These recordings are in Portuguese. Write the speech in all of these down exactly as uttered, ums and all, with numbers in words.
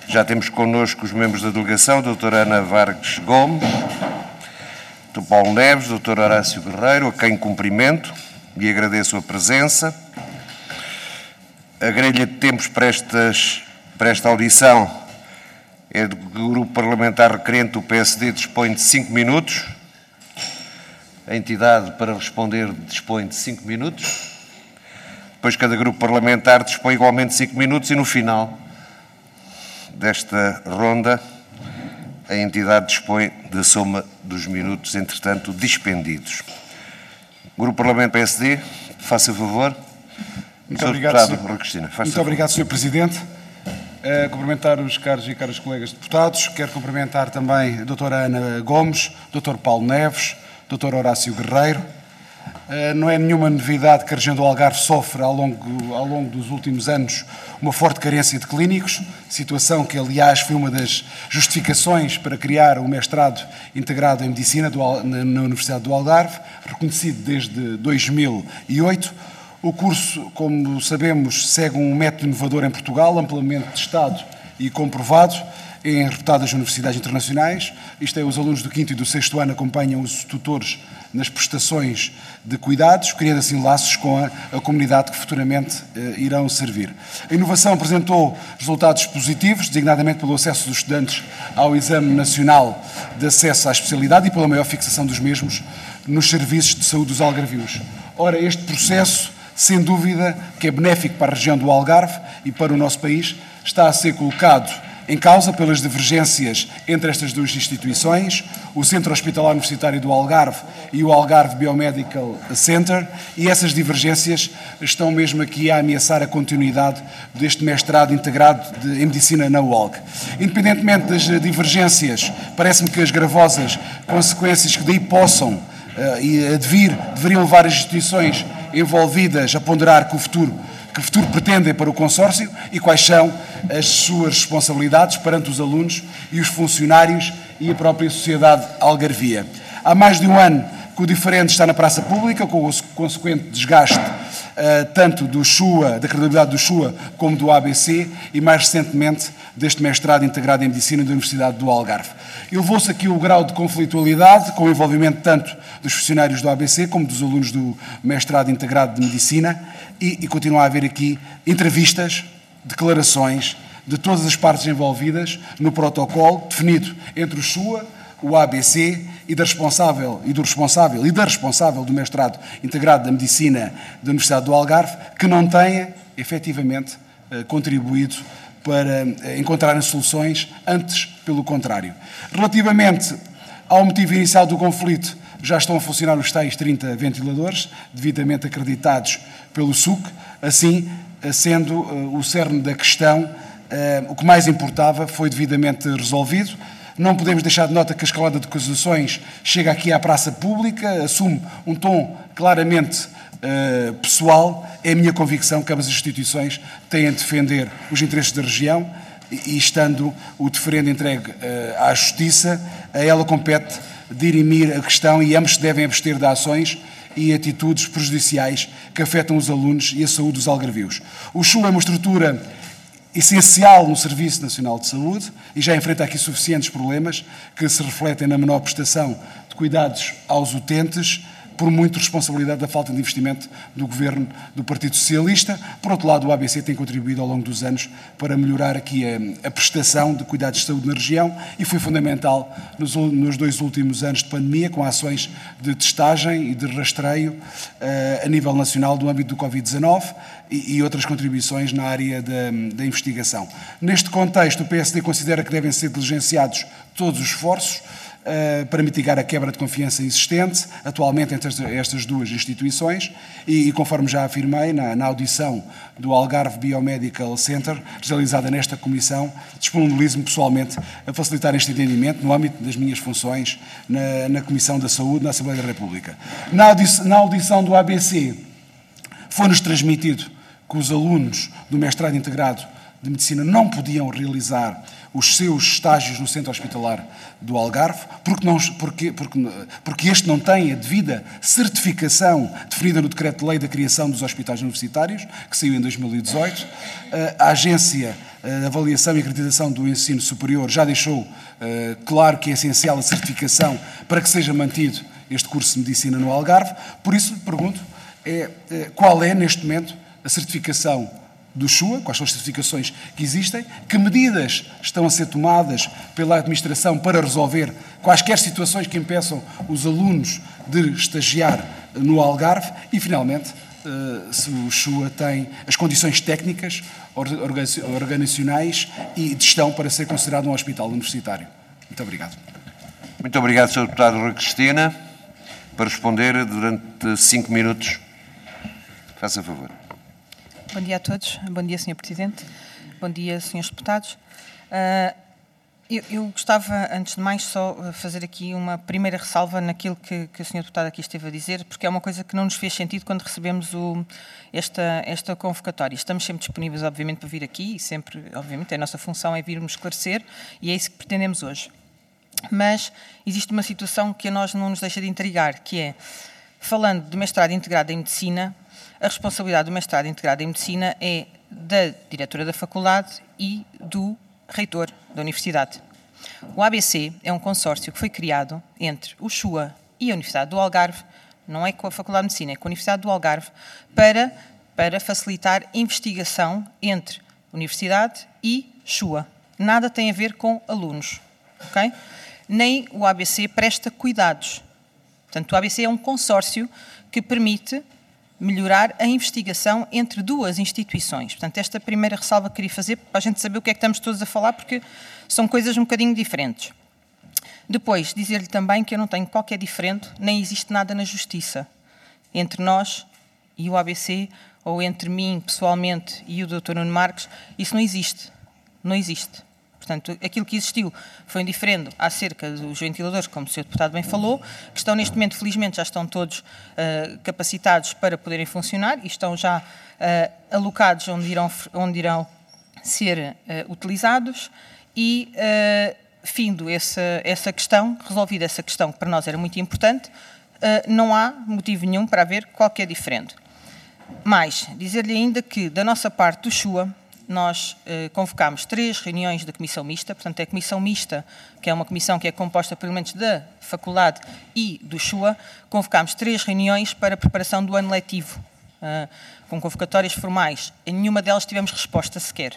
Já temos connosco os membros da delegação, a doutora Ana Vargas Gomes, doutor Paulo Neves, doutor Horácio Guerreiro, a quem cumprimento e agradeço a presença. A grelha de tempos para, estas, para esta audição é do grupo parlamentar requerente do P S D, dispõe de cinco minutos. A entidade para responder dispõe de cinco minutos. Depois cada grupo parlamentar dispõe igualmente de cinco minutos e no final desta ronda a entidade dispõe da soma dos minutos, entretanto, dispendidos. Grupo Parlamento P S D, faça favor. Muito obrigado, senhor Cristina, Muito obrigado, senhor Presidente. Uh, cumprimentar os caros e caros colegas deputados. Quero cumprimentar também a doutora Ana Gomes, doutor Paulo Neves, doutor Horácio Guerreiro. Uh, não é nenhuma novidade que a região do Algarve sofre ao longo, ao longo dos últimos anos uma forte carência de clínicos, situação que, aliás, foi uma das justificações para criar o mestrado integrado em Medicina do, na, na Universidade do Algarve, reconhecido desde dois mil e oito. O curso, como sabemos, segue um método inovador em Portugal, amplamente testado e comprovado em reputadas universidades internacionais. Isto é, os alunos do quinto e do sexto ano acompanham os tutores nas prestações de cuidados, criando assim laços com a, a comunidade que futuramente eh, irão servir. A inovação apresentou resultados positivos, designadamente pelo acesso dos estudantes ao Exame Nacional de Acesso à Especialidade e pela maior fixação dos mesmos nos serviços de saúde dos algarvios. Ora, este processo, sem dúvida, que é benéfico para a região do Algarve e para o nosso país, está a ser colocado em causa pelas divergências entre estas duas instituições, o Centro Hospitalar Universitário do Algarve e o Algarve Biomedical Center, e essas divergências estão mesmo aqui a ameaçar a continuidade deste mestrado integrado de, em Medicina na U O L G. Independentemente das divergências, parece-me que as gravosas consequências que daí possam uh, e advir deveriam levar as instituições envolvidas a ponderar que o futuro que o futuro pretendem para o consórcio e quais são as suas responsabilidades perante os alunos e os funcionários e a própria sociedade algarvia. Há mais de um ano que o diferente está na praça pública, com o consequente desgaste uh, tanto do Shua, da credibilidade do Shua, como do A B C e, mais recentemente, deste mestrado integrado em Medicina da Universidade do Algarve. Elevou-se aqui o grau de conflitualidade, com o envolvimento tanto dos funcionários do A B C como dos alunos do mestrado integrado de Medicina, e, e continua a haver aqui entrevistas, declarações de todas as partes envolvidas no protocolo definido entre o Shua, o A B C e da responsável e do responsável e da responsável do mestrado integrado da Medicina da Universidade do Algarve, que não tenha efetivamente contribuído para encontrarem soluções, antes pelo contrário. Relativamente ao motivo inicial do conflito, já estão a funcionar os tais trinta ventiladores, devidamente acreditados pelo S U C, assim sendo uh, o cerne da questão, uh, o que mais importava foi devidamente resolvido. Não podemos deixar de nota que a escalada de acusações chega aqui à praça pública, assume um tom claramente uh, pessoal. É a minha convicção que ambas as instituições têm de defender os interesses da região e, e estando o diferendo entregue uh, à Justiça, a ela compete dirimir a questão e ambos se devem abster de ações e atitudes prejudiciais que afetam os alunos e a saúde dos algarvios. O Shua é uma estrutura essencial no Serviço Nacional de Saúde e já enfrenta aqui suficientes problemas que se refletem na menor prestação de cuidados aos utentes, por muito responsabilidade da falta de investimento do Governo do Partido Socialista. Por outro lado, o A B C tem contribuído ao longo dos anos para melhorar aqui a, a prestação de cuidados de saúde na região e foi fundamental nos, nos dois últimos anos de pandemia, com ações de testagem e de rastreio uh, a nível nacional do âmbito do covid dezanove e, e outras contribuições na área da, da investigação. Neste contexto, o P S D considera que devem ser diligenciados todos os esforços Uh, para mitigar a quebra de confiança existente atualmente entre estas duas instituições e, e conforme já afirmei na, na audição do Algarve Biomedical Center, realizada nesta comissão, disponibilizo-me pessoalmente a facilitar este entendimento no âmbito das minhas funções na, na Comissão da Saúde na Assembleia da República. Na audição, na audição do A B C foi-nos transmitido que os alunos do mestrado integrado de Medicina não podiam realizar os seus estágios no Centro Hospitalar do Algarve, porque, não, porque, porque, porque este não tem a devida certificação definida no Decreto-Lei da criação dos hospitais universitários, que saiu em dois mil e dezoito. A agência a avaliação e acreditação do ensino superior já deixou uh, claro que é essencial a certificação para que seja mantido este curso de Medicina no Algarve. Por isso, lhe pergunto, é, é, qual é, neste momento, a certificação do SUA, quais são as certificações que existem, que medidas estão a ser tomadas pela administração para resolver quaisquer situações que impeçam os alunos de estagiar no Algarve e, finalmente, se o SUA tem as condições técnicas, organizacionais e de gestão para ser considerado um hospital universitário. Muito obrigado. Muito obrigado, senhor Deputado Rui Cristina. Para responder durante cinco minutos. Faça favor. Bom dia a todos. Bom dia, senhor Presidente. Bom dia, senhores Deputados. Uh, eu, eu gostava, antes de mais, só fazer aqui uma primeira ressalva naquilo que, que o senhor Deputado aqui esteve a dizer, porque é uma coisa que não nos fez sentido quando recebemos o, esta, esta convocatória. Estamos sempre disponíveis, obviamente, para vir aqui e sempre, obviamente, a nossa função é virmos esclarecer e é isso que pretendemos hoje. Mas existe uma situação que a nós não nos deixa de intrigar, que é, falando de mestrado integrado em Medicina, a responsabilidade do mestrado integrado em Medicina é da diretora da faculdade e do reitor da universidade. O A B C é um consórcio que foi criado entre o SUA e a Universidade do Algarve, não é com a Faculdade de Medicina, é com a Universidade do Algarve, para, para facilitar investigação entre Universidade e SUA. Nada tem a ver com alunos, ok? Nem o A B C presta cuidados. Portanto, o A B C é um consórcio que permite melhorar a investigação entre duas instituições. Portanto, esta primeira ressalva que queria fazer para a gente saber o que é que estamos todos a falar, porque são coisas um bocadinho diferentes. Depois, dizer-lhe também que eu não tenho qualquer diferente, nem existe nada na justiça entre nós e o A B C, ou entre mim, pessoalmente, e o doutor Nuno Marques. Isso não existe. Não existe. Portanto, aquilo que existiu foi um diferendo acerca dos ventiladores, como o senhor Deputado bem falou, que estão neste momento, felizmente, já estão todos uh, capacitados para poderem funcionar e estão já uh, alocados onde irão, onde irão ser uh, utilizados e, uh, findo essa, essa questão, resolvida essa questão que para nós era muito importante, uh, não há motivo nenhum para haver qualquer diferendo. Mas, dizer-lhe ainda que, da nossa parte do SUA, nós eh, convocámos três reuniões da Comissão Mista, portanto é a Comissão Mista, que é uma comissão que é composta por elementos da Faculdade e do SUA, convocámos três reuniões para a preparação do ano letivo, uh, com convocatórias formais. Em nenhuma delas tivemos resposta sequer.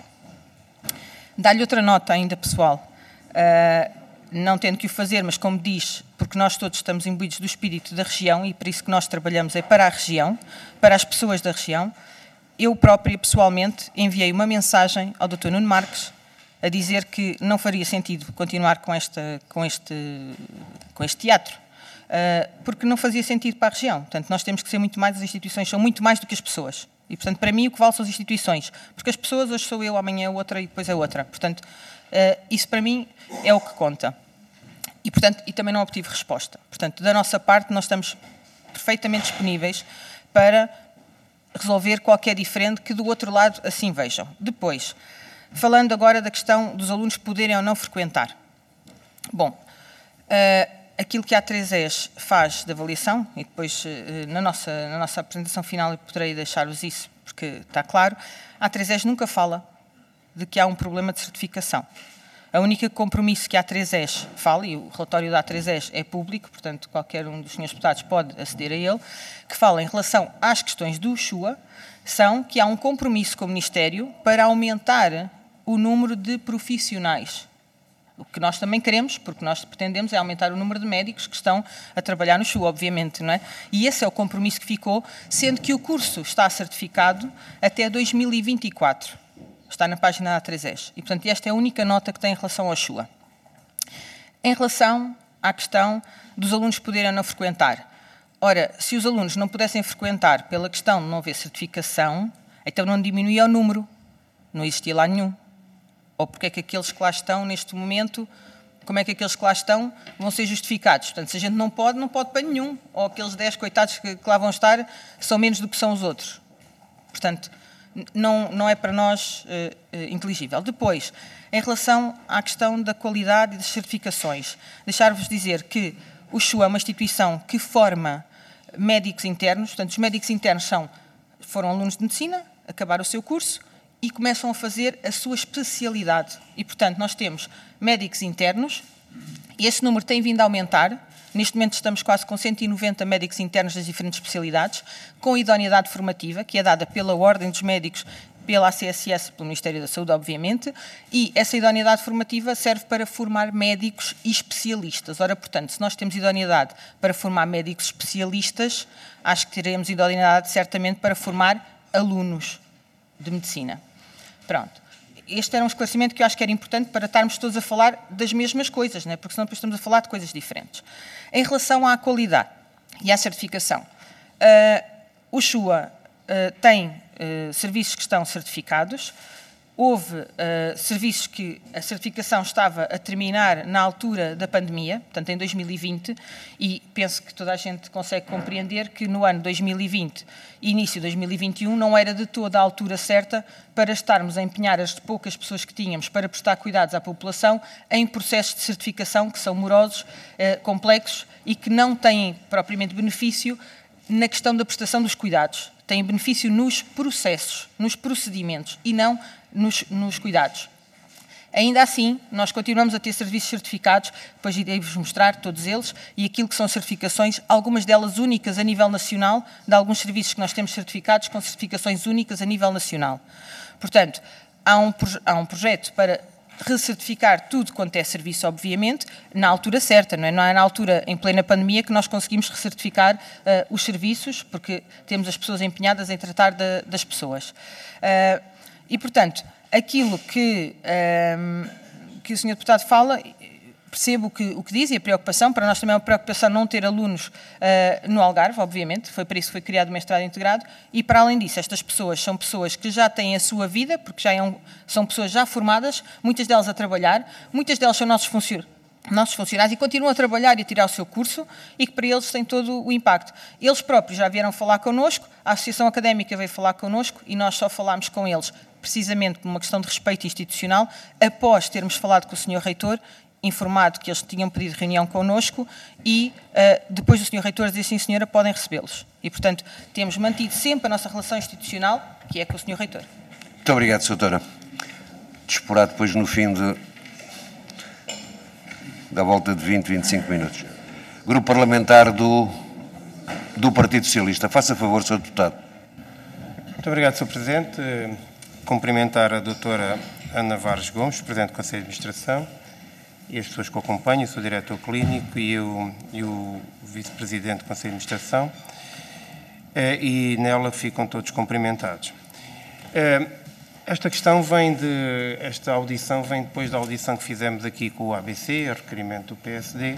Dá-lhe outra nota ainda, pessoal, uh, não tendo que o fazer, mas como diz, porque nós todos estamos imbuídos do espírito da região e por isso que nós trabalhamos é para a região, para as pessoas da região. Eu própria, pessoalmente, enviei uma mensagem ao doutor Nuno Marques a dizer que não faria sentido continuar com, esta, com, este, com este teatro, uh, porque não fazia sentido para a região. Portanto, nós temos que ser muito mais, as instituições são muito mais do que as pessoas. E, portanto, para mim, o que vale são as instituições. Porque as pessoas, hoje sou eu, amanhã é outra e depois é outra. Portanto, uh, isso para mim é o que conta. E, portanto, e também não obtive resposta. Portanto, da nossa parte, nós estamos perfeitamente disponíveis para resolver qualquer diferente que do outro lado assim vejam. Depois, falando agora da questão dos alunos poderem ou não frequentar. Bom, uh, aquilo que a A três E S faz de avaliação, e depois uh, na, nossa, na nossa apresentação final eu poderei deixar-vos isso, porque está claro, a A três E S nunca fala de que há um problema de certificação. A única compromisso que a A três E S fala, e o relatório da A três E S é público, portanto qualquer um dos senhores deputados pode aceder a ele, que fala em relação às questões do SUA, são que há um compromisso com o Ministério para aumentar o número de profissionais. O que nós também queremos, porque nós pretendemos, é aumentar o número de médicos que estão a trabalhar no SUA, obviamente, não é? E esse é o compromisso que ficou, sendo que o curso está certificado até dois mil e vinte e quatro. Está na página da A três E S. E, portanto, esta é a única nota que tem em relação ao SUA. Em relação à questão dos alunos poderem ou não frequentar. Ora, se os alunos não pudessem frequentar pela questão de não haver certificação, então não diminuía o número. Não existia lá nenhum. Ou porque é que aqueles que lá estão neste momento, como é que aqueles que lá estão vão ser justificados? Portanto, se a gente não pode, não pode para nenhum. Ou aqueles dez coitados que, que lá vão estar são menos do que são os outros. Portanto, Não, não é para nós uh, uh, inteligível. Depois, em relação à questão da qualidade e das certificações, deixar-vos dizer que o SUA é uma instituição que forma médicos internos, portanto, os médicos internos são, foram alunos de medicina, acabaram o seu curso e começam a fazer a sua especialidade. E, portanto, nós temos médicos internos, e esse número tem vindo a aumentar. Neste momento estamos quase com cento e noventa médicos internos das diferentes especialidades, com idoneidade formativa, que é dada pela Ordem dos Médicos, pela A C S S, pelo Ministério da Saúde, obviamente, e essa idoneidade formativa serve para formar médicos e especialistas. Ora, portanto, se nós temos idoneidade para formar médicos especialistas, acho que teremos idoneidade, certamente, para formar alunos de medicina. Pronto. Este era um esclarecimento que eu acho que era importante para estarmos todos a falar das mesmas coisas, né? Porque senão depois estamos a falar de coisas diferentes. Em relação à qualidade e à certificação, uh, o Shua uh, tem uh, serviços que estão certificados. Houve uh, serviços que a certificação estava a terminar na altura da pandemia, portanto em dois mil e vinte, e penso que toda a gente consegue compreender que no ano dois mil e vinte e início de dois mil e vinte e um não era de toda a altura certa para estarmos a empenhar as poucas pessoas que tínhamos para prestar cuidados à população em processos de certificação que são morosos, uh, complexos e que não têm propriamente benefício na questão da prestação dos cuidados. Têm benefício nos processos, nos procedimentos e não nos, nos cuidados. Ainda assim, nós continuamos a ter serviços certificados, depois irei-vos mostrar todos eles, e aquilo que são certificações, algumas delas únicas a nível nacional, de alguns serviços que nós temos certificados com certificações únicas a nível nacional. Portanto, há um, há um projeto para recertificar tudo quanto é serviço, obviamente, na altura certa, não é? Não é na altura, em plena pandemia, que nós conseguimos recertificar uh, os serviços, porque temos as pessoas empenhadas em tratar de, das pessoas. Uh, e, portanto, aquilo que, um, que o senhor Deputado fala, percebo o que, o que diz e a preocupação. Para nós também é uma preocupação não ter alunos uh, no Algarve, obviamente, foi para isso que foi criado o mestrado integrado, e para além disso, estas pessoas são pessoas que já têm a sua vida, porque já é um, são pessoas já formadas, muitas delas a trabalhar, muitas delas são nossos funcionários, nossos funcionários e continuam a trabalhar e a tirar o seu curso, e que para eles tem todo o impacto. Eles próprios já vieram falar connosco, a Associação Académica veio falar connosco e nós só falámos com eles precisamente por uma questão de respeito institucional, após termos falado com o senhor Reitor, informado que eles tinham pedido reunião connosco e uh, depois o senhor Reitor dizer sim senhora, podem recebê-los. E, portanto, temos mantido sempre a nossa relação institucional, que é com o senhor Reitor. Muito obrigado, senhora Doutora. Disporá depois no fim de, da volta de vinte, vinte e cinco minutos. Grupo Parlamentar do, do Partido Socialista. Faça favor, senhor Deputado. Muito obrigado, senhor Presidente. Cumprimentar a doutora Ana Vargas Gomes, Presidente do Conselho de Administração, e as pessoas que o acompanham, o seu diretor clínico e o, e o Vice-Presidente do Conselho de Administração, e nela ficam todos cumprimentados. Esta questão vem de, esta audição vem depois da audição que fizemos aqui com o A B C, a requerimento do P S D,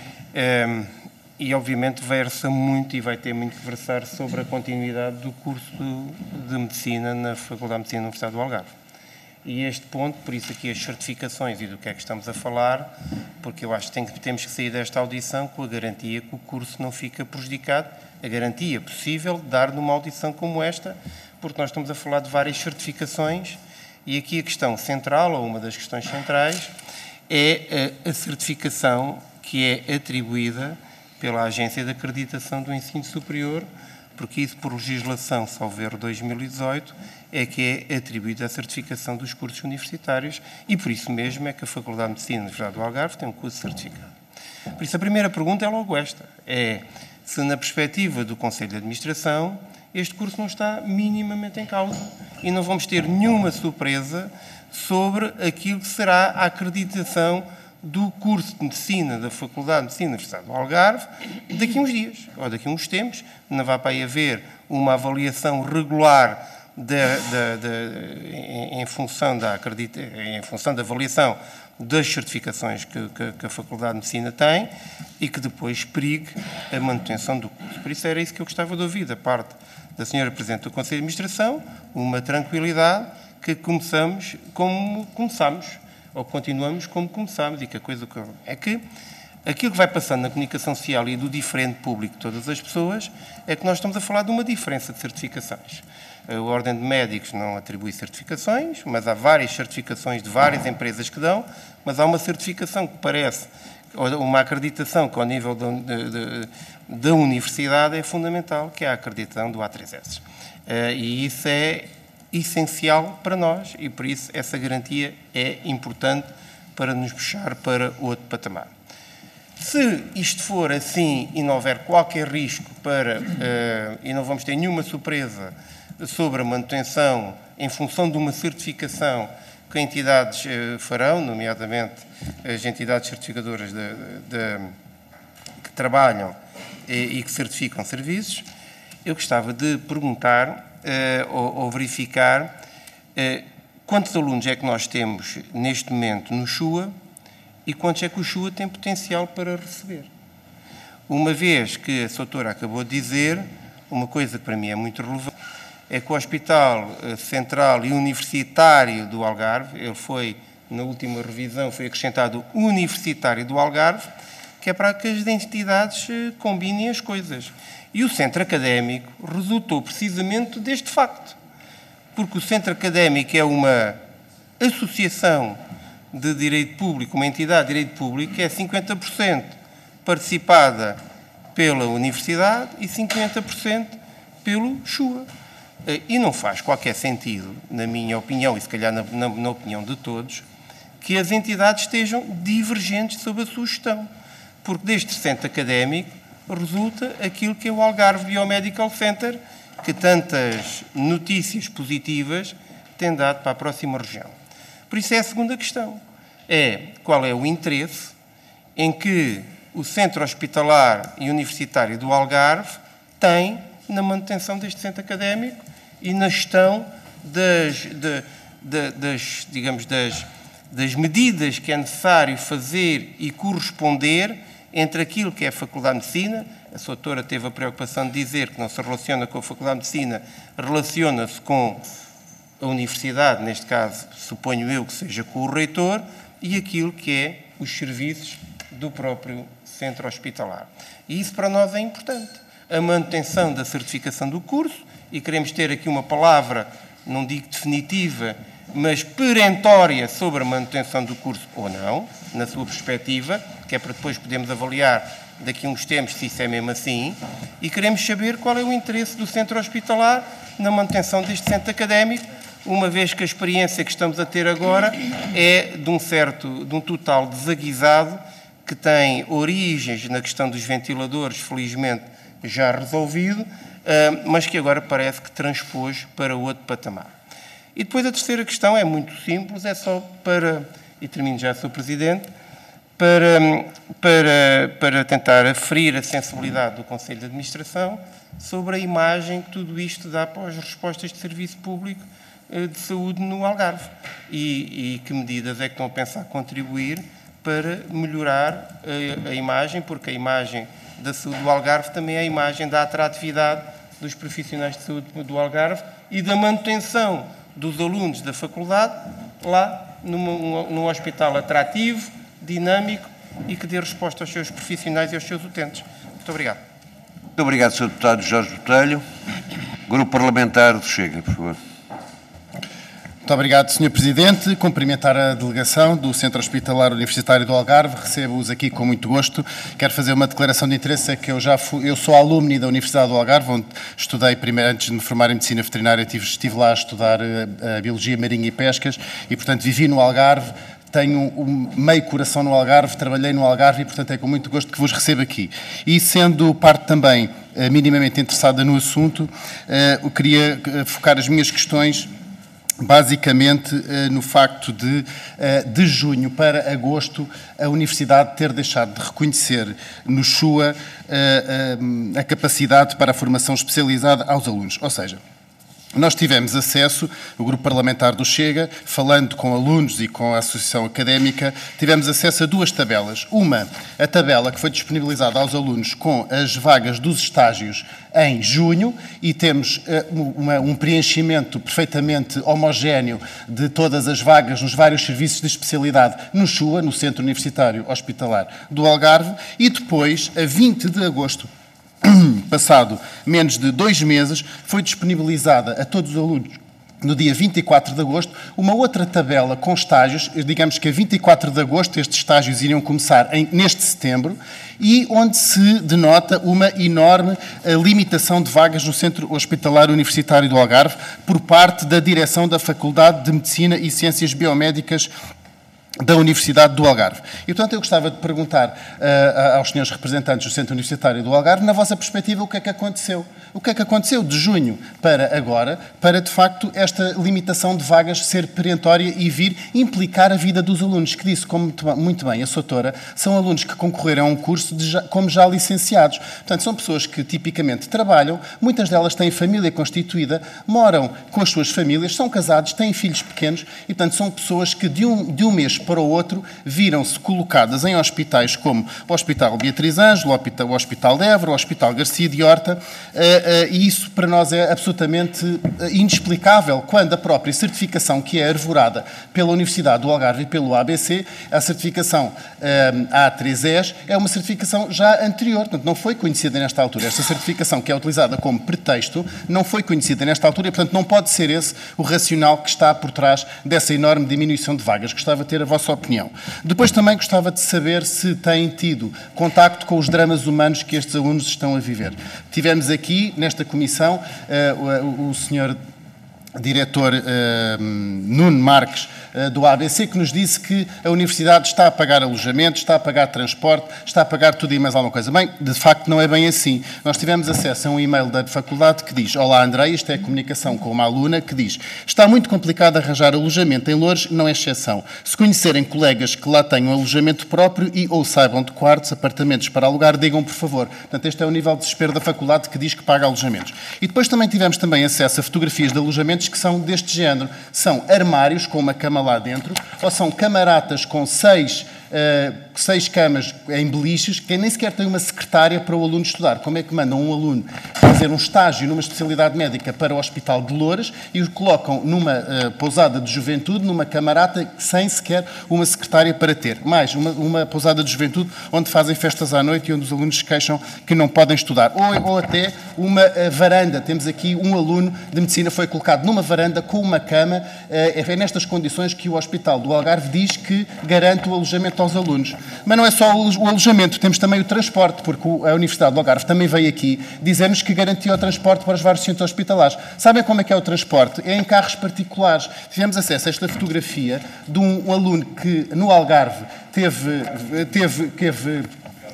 e obviamente versa muito e vai ter muito que versar sobre a continuidade do curso de Medicina na Faculdade de Medicina da Universidade do Algarve. E este ponto, por isso aqui as certificações e do que é que estamos a falar, porque eu acho que, tem que temos que sair desta audição com a garantia que o curso não fica prejudicado, a garantia possível de dar numa audição como esta, porque nós estamos a falar de várias certificações e aqui a questão central, ou uma das questões centrais, é a, a certificação que é atribuída pela Agência de Acreditação do Ensino Superior, porque isso, por legislação, salvo erro dois mil e dezoito, é que é atribuída a certificação dos cursos universitários e, por isso mesmo, é que a Faculdade de Medicina da Universidade do Algarve tem um curso certificado. Por isso, a primeira pergunta é logo esta, é se, na perspectiva do Conselho de Administração, este curso não está minimamente em causa e não vamos ter nenhuma surpresa sobre aquilo que será a acreditação do curso de Medicina da Faculdade de Medicina da Universidade do Algarve daqui a uns dias, ou daqui a uns tempos. Não vai para aí haver uma avaliação regular de, de, de, em, em, função da acredita, em função da avaliação das certificações que, que, que a Faculdade de Medicina tem e que depois perigue a manutenção do curso. Por isso era isso que eu gostava de ouvir da parte da senhora Presidente do Conselho de Administração, uma tranquilidade que começamos como começamos, ou continuamos como começámos, e que a coisa é que aquilo que vai passando na comunicação social e do diferente público de todas as pessoas é que nós estamos a falar de uma diferença de certificações. A Ordem de Médicos não atribui certificações, mas há várias certificações de várias empresas que dão, mas há uma certificação que parece, uma acreditação que ao nível da, da, da universidade é fundamental, que é a acreditação do A três S. E isso é essencial para nós e, por isso, essa garantia é importante para nos puxar para outro patamar. Se isto for assim e não houver qualquer risco para, uh, e não vamos ter nenhuma surpresa sobre a manutenção em função de uma certificação que entidades uh, farão, nomeadamente as entidades certificadoras de, de, de, que trabalham e, e que certificam serviços, eu gostava de perguntar uh, ou, ou verificar uh, quantos alunos é que nós temos neste momento no Chua e quantos é que o Chua tem potencial para receber. Uma vez que a doutora acabou de dizer, uma coisa que para mim é muito relevante, é que o Hospital Central e Universitário do Algarve, ele foi, na última revisão, foi acrescentado Universitário do Algarve, que é para que as entidades combinem as coisas. E o Centro Académico resultou precisamente deste facto, porque o Centro Académico é uma associação de direito público, uma entidade de direito público que é cinquenta por cento participada pela Universidade e cinquenta por cento pelo Chua. E não faz qualquer sentido, na minha opinião, e se calhar na, na, na opinião de todos, que as entidades estejam divergentes sobre a sua gestão. Porque deste centro académico resulta aquilo que é o Algarve Biomedical Center, que tantas notícias positivas tem dado para a próxima região. Por isso é a segunda questão. É qual é o interesse em que o Centro Hospitalar e Universitário do Algarve tem na manutenção deste centro académico e na gestão das, de, de, das, digamos, das, das medidas que é necessário fazer e corresponder entre aquilo que é a Faculdade de Medicina. A sua doutora teve a preocupação de dizer que não se relaciona com a Faculdade de Medicina, relaciona-se com a Universidade, neste caso, suponho eu que seja com o reitor, e aquilo que é os serviços do próprio centro hospitalar. E isso para nós é importante. A manutenção da certificação do curso, e queremos ter aqui uma palavra, não digo definitiva, mas perentória sobre a manutenção do curso ou não, na sua perspectiva, que é para depois podermos avaliar daqui a uns tempos se isso é mesmo assim, e queremos saber qual é o interesse do centro hospitalar na manutenção deste centro académico, uma vez que a experiência que estamos a ter agora é de um certo, de um total desaguisado que tem origens na questão dos ventiladores, felizmente já resolvido, mas que agora parece que transpôs para outro patamar. E depois a terceira questão é muito simples, é só para, e termino já, senhor Presidente, para, para, para tentar aferir a sensibilidade do Conselho de Administração sobre a imagem que tudo isto dá para as respostas de serviço público de saúde no Algarve e, e que medidas é que estão a pensar contribuir para melhorar a, a imagem, porque a imagem da saúde do Algarve também é a imagem da atratividade dos profissionais de saúde do Algarve e da manutenção dos alunos da faculdade lá num, num hospital atrativo, dinâmico e que dê resposta aos seus profissionais e aos seus utentes. Muito obrigado. Muito obrigado, senhor Deputado Jorge Botelho. Grupo Parlamentar do Chega, por favor. Muito obrigado, senhor Presidente. Cumprimentar a delegação do Centro Hospitalar Universitário do Algarve. Recebo-os aqui com muito gosto. Quero fazer uma declaração de interesse, é que eu já fui, eu sou alumni da Universidade do Algarve, onde estudei primeiro, antes de me formar em Medicina Veterinária, estive, estive lá a estudar a, a Biologia Marinha e Pescas e, portanto, vivi no Algarve. Tenho um meio coração no Algarve, trabalhei no Algarve e, portanto, é com muito gosto que vos recebo aqui. E, sendo parte também uh, minimamente interessada no assunto, uh, eu queria uh, focar as minhas questões basicamente no facto de, de junho para agosto, a Universidade ter deixado de reconhecer no Chua a capacidade para a formação especializada aos alunos. Ou seja, nós tivemos acesso, o Grupo Parlamentar do Chega, falando com alunos e com a Associação Académica, tivemos acesso a duas tabelas. Uma, a tabela que foi disponibilizada aos alunos com as vagas dos estágios em junho e temos uh, uma, um preenchimento perfeitamente homogéneo de todas as vagas nos vários serviços de especialidade no Chua, no Centro Universitário Hospitalar do Algarve, e depois, a vinte de agosto, passado menos de dois meses, foi disponibilizada a todos os alunos no dia vinte e quatro de agosto, uma outra tabela com estágios, digamos que a vinte e quatro de agosto estes estágios iriam começar em, neste setembro, e onde se denota uma enorme uh, limitação de vagas no Centro Hospitalar Universitário do Algarve por parte da direção da Faculdade de Medicina e Ciências Biomédicas da Universidade do Algarve. E, portanto, eu gostava de perguntar uh, aos senhores representantes do Centro Universitário do Algarve, na vossa perspectiva, o que é que aconteceu? O que é que aconteceu de junho para agora, para, de facto, esta limitação de vagas ser perentória e vir implicar a vida dos alunos, que disse, como muito bem a Soutora, são alunos que concorreram a um curso de já, como já licenciados. Portanto, são pessoas que tipicamente trabalham, muitas delas têm família constituída, moram com as suas famílias, são casados, têm filhos pequenos e, portanto, são pessoas que de um, de um mês para o outro viram-se colocadas em hospitais como o Hospital Beatriz Ângelo, o Hospital de Évora, o Hospital Garcia de Horta, e isso para nós é absolutamente inexplicável, quando a própria certificação que é arvorada pela Universidade do Algarve e pelo A B C, a certificação A três E S, é uma certificação já anterior, portanto não foi conhecida nesta altura. Esta certificação que é utilizada como pretexto não foi conhecida nesta altura e, portanto, não pode ser esse o racional que está por trás dessa enorme diminuição de vagas. Gostava de ter a vossa opinião. Depois também gostava de saber se têm tido contacto com os dramas humanos que estes alunos estão a viver. Tivemos aqui, nesta comissão, uh, o, o senhor diretor uh, Nuno Marques, uh, do A B C, que nos disse que a Universidade está a pagar alojamento, está a pagar transporte, está a pagar tudo e mais alguma coisa. Bem, de facto não é bem assim. Nós tivemos acesso a um e-mail da faculdade que diz: olá André, isto é a comunicação com uma aluna, que diz: está muito complicado arranjar alojamento em Loures, não é exceção. Se conhecerem colegas que lá tenham alojamento próprio e ou saibam de quartos, apartamentos para alugar, digam por favor. Portanto, este é o nível de desespero da faculdade que diz que paga alojamentos. E depois também tivemos também acesso a fotografias de alojamentos que são deste género. São armários com uma cama lá dentro, ou são camaratas com seis, uh, seis camas em beliches, que nem sequer tem uma secretária para o aluno estudar. Como é que mandam um aluno fazer um estágio numa especialidade médica para o Hospital de Loures e o colocam numa uh, pousada de juventude, numa camarata, sem sequer uma secretária para ter? Mais, uma, uma pousada de juventude onde fazem festas à noite e onde os alunos se queixam que não podem estudar. Ou, ou até uma uh, varanda. Temos aqui um aluno de medicina foi colocado numa varanda com uma cama. Uh, é nestas condições que o Hospital do Algarve diz que garante o alojamento aos alunos. Mas não é só o alojamento, temos também o transporte, porque a Universidade do Algarve também veio aqui dizer-nos que garantia o transporte para os vários centros hospitalares. Sabem como é que é o transporte? É em carros particulares. Tivemos acesso a esta fotografia de um, um aluno que no Algarve teve, teve, teve uh,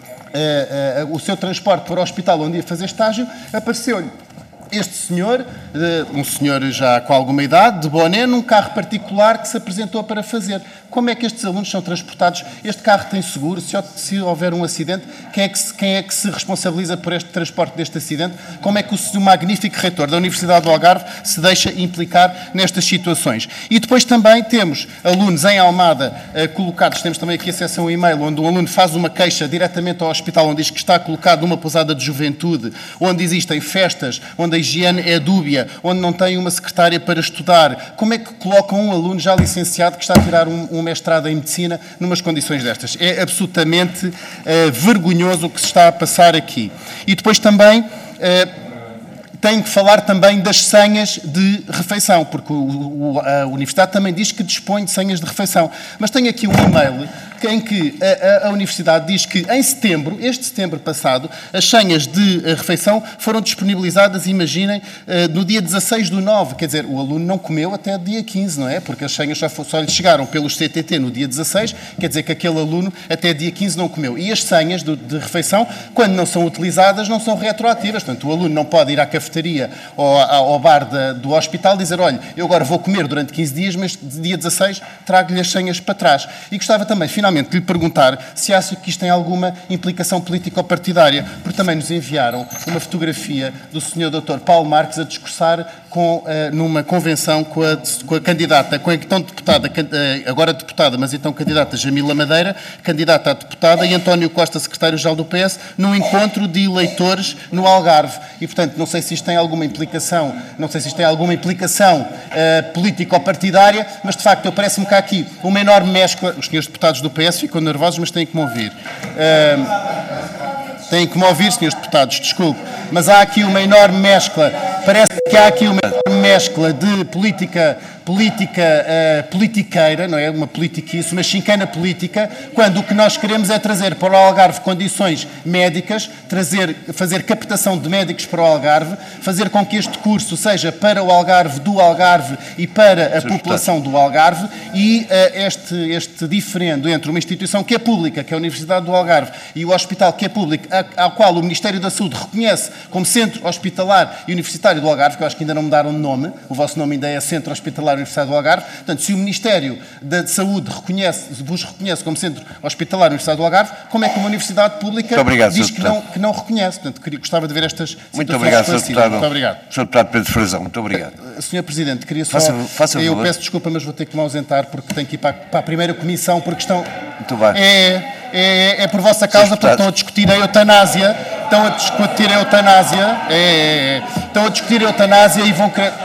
uh, o seu transporte para o hospital onde ia fazer estágio, apareceu-lhe este senhor, um senhor já com alguma idade, de boné, num carro particular que se apresentou para fazer. Como é que estes alunos são transportados? Este carro tem seguro? Se, se houver um acidente, quem é, que se, quem é que se responsabiliza por este transporte deste acidente? Como é que o, o magnífico reitor da Universidade do Algarve se deixa implicar nestas situações? E depois também temos alunos em Almada uh, colocados, temos também aqui acesso a um e-mail onde um aluno faz uma queixa diretamente ao hospital, onde diz que está colocado numa pousada de juventude, onde existem festas, onde a higiene é dúbia, onde não tem uma secretária para estudar. Como é que colocam um aluno já licenciado que está a tirar um, um mestrado em medicina numas condições destas? É absolutamente uh, vergonhoso o que se está a passar aqui. E depois também uh, tenho que falar também das senhas de refeição, porque o, o, a Universidade também diz que dispõe de senhas de refeição. Mas tenho aqui um e-mail em que a, a, a Universidade diz que em setembro, este setembro passado, as senhas de refeição foram disponibilizadas, imaginem, no dia dezasseis do nove. Quer dizer, o aluno não comeu até dia quinze, não é? Porque as senhas só, só lhe chegaram pelos C T T no dia dezasseis, quer dizer que aquele aluno até dia quinze não comeu. E as senhas de, de refeição, quando não são utilizadas, não são retroativas. Portanto, o aluno não pode ir à cafetaria ou ao bar da, do hospital e dizer: olha, eu agora vou comer durante quinze dias, mas dia dezasseis trago-lhe as senhas para trás. E gostava também, finalmente, de lhe perguntar se acha que isto tem alguma implicação político-partidária, porque também nos enviaram uma fotografia do senhor doutor Paulo Marques a discursar com, uh, numa convenção com a, com a candidata, com a então deputada, uh, agora deputada, mas então candidata Jamila Madeira, candidata a deputada, e António Costa, secretário-geral do P S, num encontro de eleitores no Algarve. E, portanto, não sei se isto tem alguma implicação, não sei se isto tem alguma implicação uh, político-partidária, mas, de facto, eu parece-me que há aqui uma enorme mescla. Os senhores deputados do P S ficam nervosos, mas têm que me ouvir. Uh, têm que me ouvir, senhores deputados, desculpe. Mas há aqui uma enorme mescla. Parece que há aqui uma mescla de política, política uh, politiqueira, não é? Uma politiquice, uma chincana política, quando o que nós queremos é trazer para o Algarve condições médicas, trazer, fazer captação de médicos para o Algarve, fazer com que este curso seja para o Algarve, do Algarve e para a população do Algarve, e uh, este, este diferendo entre uma instituição que é pública, que é a Universidade do Algarve, e o hospital que é público, a, ao qual o Ministério da Saúde reconhece como Centro Hospitalar e Universitário do Algarve, que eu acho que ainda não mudaram de nome, o vosso nome ainda é Centro Hospitalar e Universidade do Algarve. Portanto, se o Ministério da Saúde reconhece, vos reconhece como Centro Hospitalar e Universidade do Algarve, como é que uma universidade pública obrigado, diz que não, que não reconhece? Portanto, queria, gostava de ver estas muito obrigado, situações senhor Deputado. Muito obrigado. senhor Deputado Pedro Frazão, muito obrigado. senhor Presidente, queria só... Faça, faça eu favor. peço desculpa, mas vou ter que me ausentar porque tenho que ir para, para a primeira comissão por questão... Muito bem. É, é, é por vossa causa, porque estão a discutir a eutanásia, estão a discutir a eutanásia, é, é, é, estão a discutir a eutanásia e vão querer...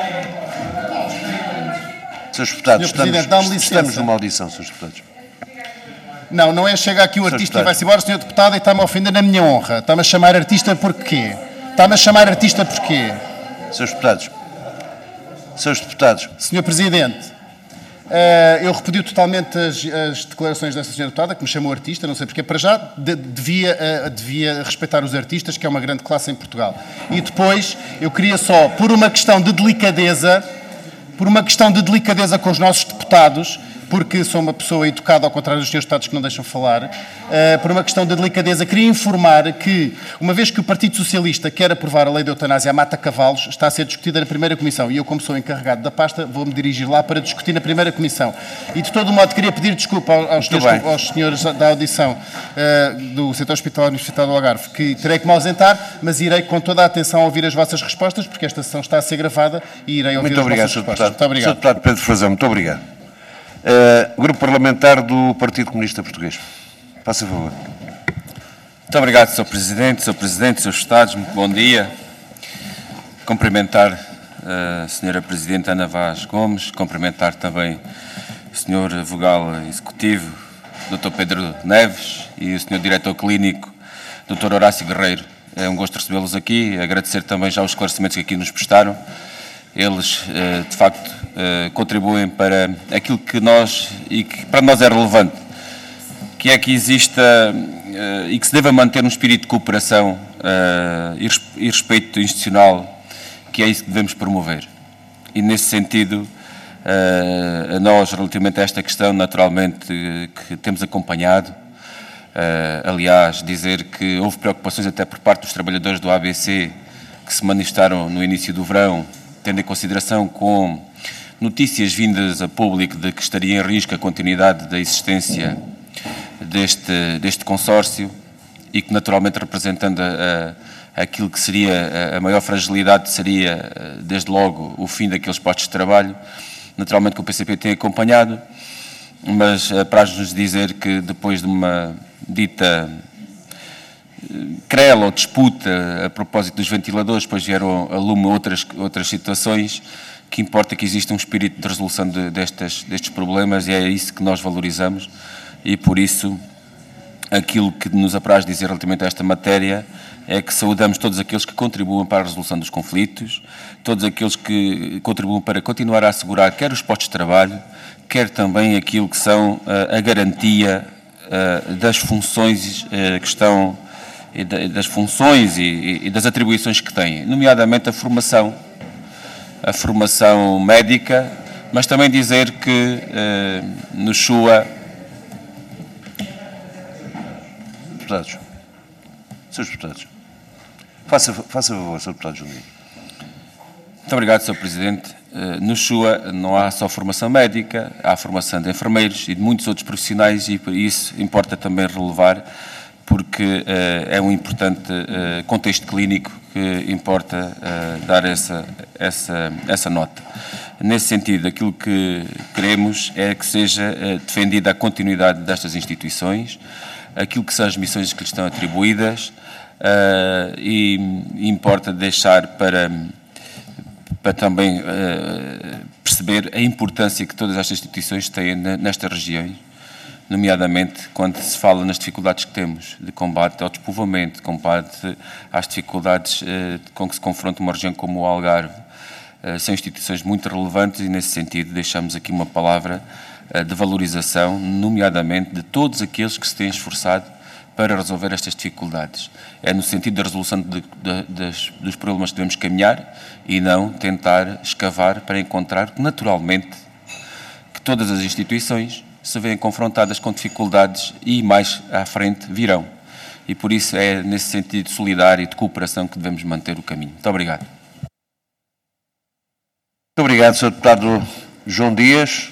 senhores Deputados, senhor Presidente, dá-me estamos, licença. estamos numa audição, senhores Deputados. Não, não é chega aqui o senhor artista Deputado. e vai-se embora, senhor Deputado, e está-me a ofender na minha honra. Está-me a chamar artista porquê? Está-me a chamar artista porquê? senhores Deputados. senhores Deputados. senhor Presidente, Uh, eu repudi totalmente as, as declarações dessa senhora deputada, que me chamou artista, não sei porque, para já de, devia, uh, devia respeitar os artistas, que é uma grande classe em Portugal. E depois, eu queria só, por uma questão de delicadeza, por uma questão de delicadeza com os nossos deputados, porque sou uma pessoa educada, ao contrário dos senhores deputados que não deixam falar, uh, por uma questão de delicadeza, queria informar que, uma vez que o Partido Socialista quer aprovar a lei de eutanásia à mata-cavalos, está a ser discutida na primeira comissão, e eu, como sou encarregado da pasta, vou-me dirigir lá para discutir na primeira comissão. E, de todo modo, queria pedir desculpa aos, senhores, aos senhores da audição uh, do Centro Hospitalar Universitário do Algarve, que terei que me ausentar, mas irei com toda a atenção ouvir as vossas respostas, porque esta sessão está a ser gravada, e irei ouvir Muito as obrigado, vossas senhor respostas. Deputado. Muito obrigado. senhor Deputado Pedro Frazão, muito obrigado. Uh, Grupo Parlamentar do Partido Comunista Português. Faça favor. Muito obrigado, senhor Presidente, senhor Presidente, senhores Estados, muito bom dia. Cumprimentar a senhora Presidente Ana Vaz Gomes, cumprimentar também o senhor Vogal Executivo, doutor Pedro Neves, e o senhor Diretor Clínico, doutor Horácio Guerreiro. É um gosto recebê-los aqui, agradecer também já os esclarecimentos que aqui nos prestaram. Eles, de facto, contribuem para aquilo que nós, e que para nós é relevante, que é que exista e que se deva manter um espírito de cooperação e respeito institucional, que é isso que devemos promover. E, nesse sentido, a nós, relativamente a esta questão, naturalmente, que temos acompanhado, aliás, dizer que houve preocupações até por parte dos trabalhadores do A B C, que se manifestaram no início do verão, tendo em consideração com notícias vindas a público de que estaria em risco a continuidade da existência deste, deste consórcio e que, naturalmente, representando a, a, aquilo que seria a maior fragilidade, seria, desde logo, o fim daqueles postos de trabalho. Naturalmente que o P C P tem acompanhado, mas apraz-nos dizer que, depois de uma dita crela ou disputa a propósito dos ventiladores, depois vieram a lume outras, outras situações, que importa que exista um espírito de resolução de, destas, destes problemas, e é isso que nós valorizamos, e por isso aquilo que nos apraz dizer relativamente a esta matéria é que saudamos todos aqueles que contribuem para a resolução dos conflitos, todos aqueles que contribuem para continuar a assegurar quer os postos de trabalho, quer também aquilo que são a, a garantia a, das funções a, que estão e das funções e, e das atribuições que têm, nomeadamente a formação, a formação médica, mas também dizer que eh, no Shua... Deputados. senhores Deputados. Faça, faça favor, senhor Deputado Juninho. Muito obrigado, senhor Presidente. No Shua não há só formação médica, há formação de enfermeiros e de muitos outros profissionais, e por isso importa também relevar, porque uh, é um importante uh, contexto clínico que importa uh, dar essa, essa, essa nota. Nesse sentido, aquilo que queremos é que seja uh, defendida a continuidade destas instituições, aquilo que são as missões que lhes estão atribuídas, uh, e, e importa deixar para, para também uh, perceber a importância que todas estas instituições têm nestas regiões, nomeadamente quando se fala nas dificuldades que temos de combate ao despovoamento, de combate às dificuldades eh, com que se confronta uma região como o Algarve. Eh, são instituições muito relevantes e, nesse sentido, deixamos aqui uma palavra eh, de valorização, nomeadamente de todos aqueles que se têm esforçado para resolver estas dificuldades. É no sentido da resolução de, de, das, dos problemas que devemos caminhar e não tentar escavar para encontrar, naturalmente, que todas as instituições se veem confrontadas com dificuldades e mais à frente virão. E por isso é nesse sentido solidário e de cooperação que devemos manter o caminho. Muito obrigado. Muito obrigado, senhor Deputado João Dias.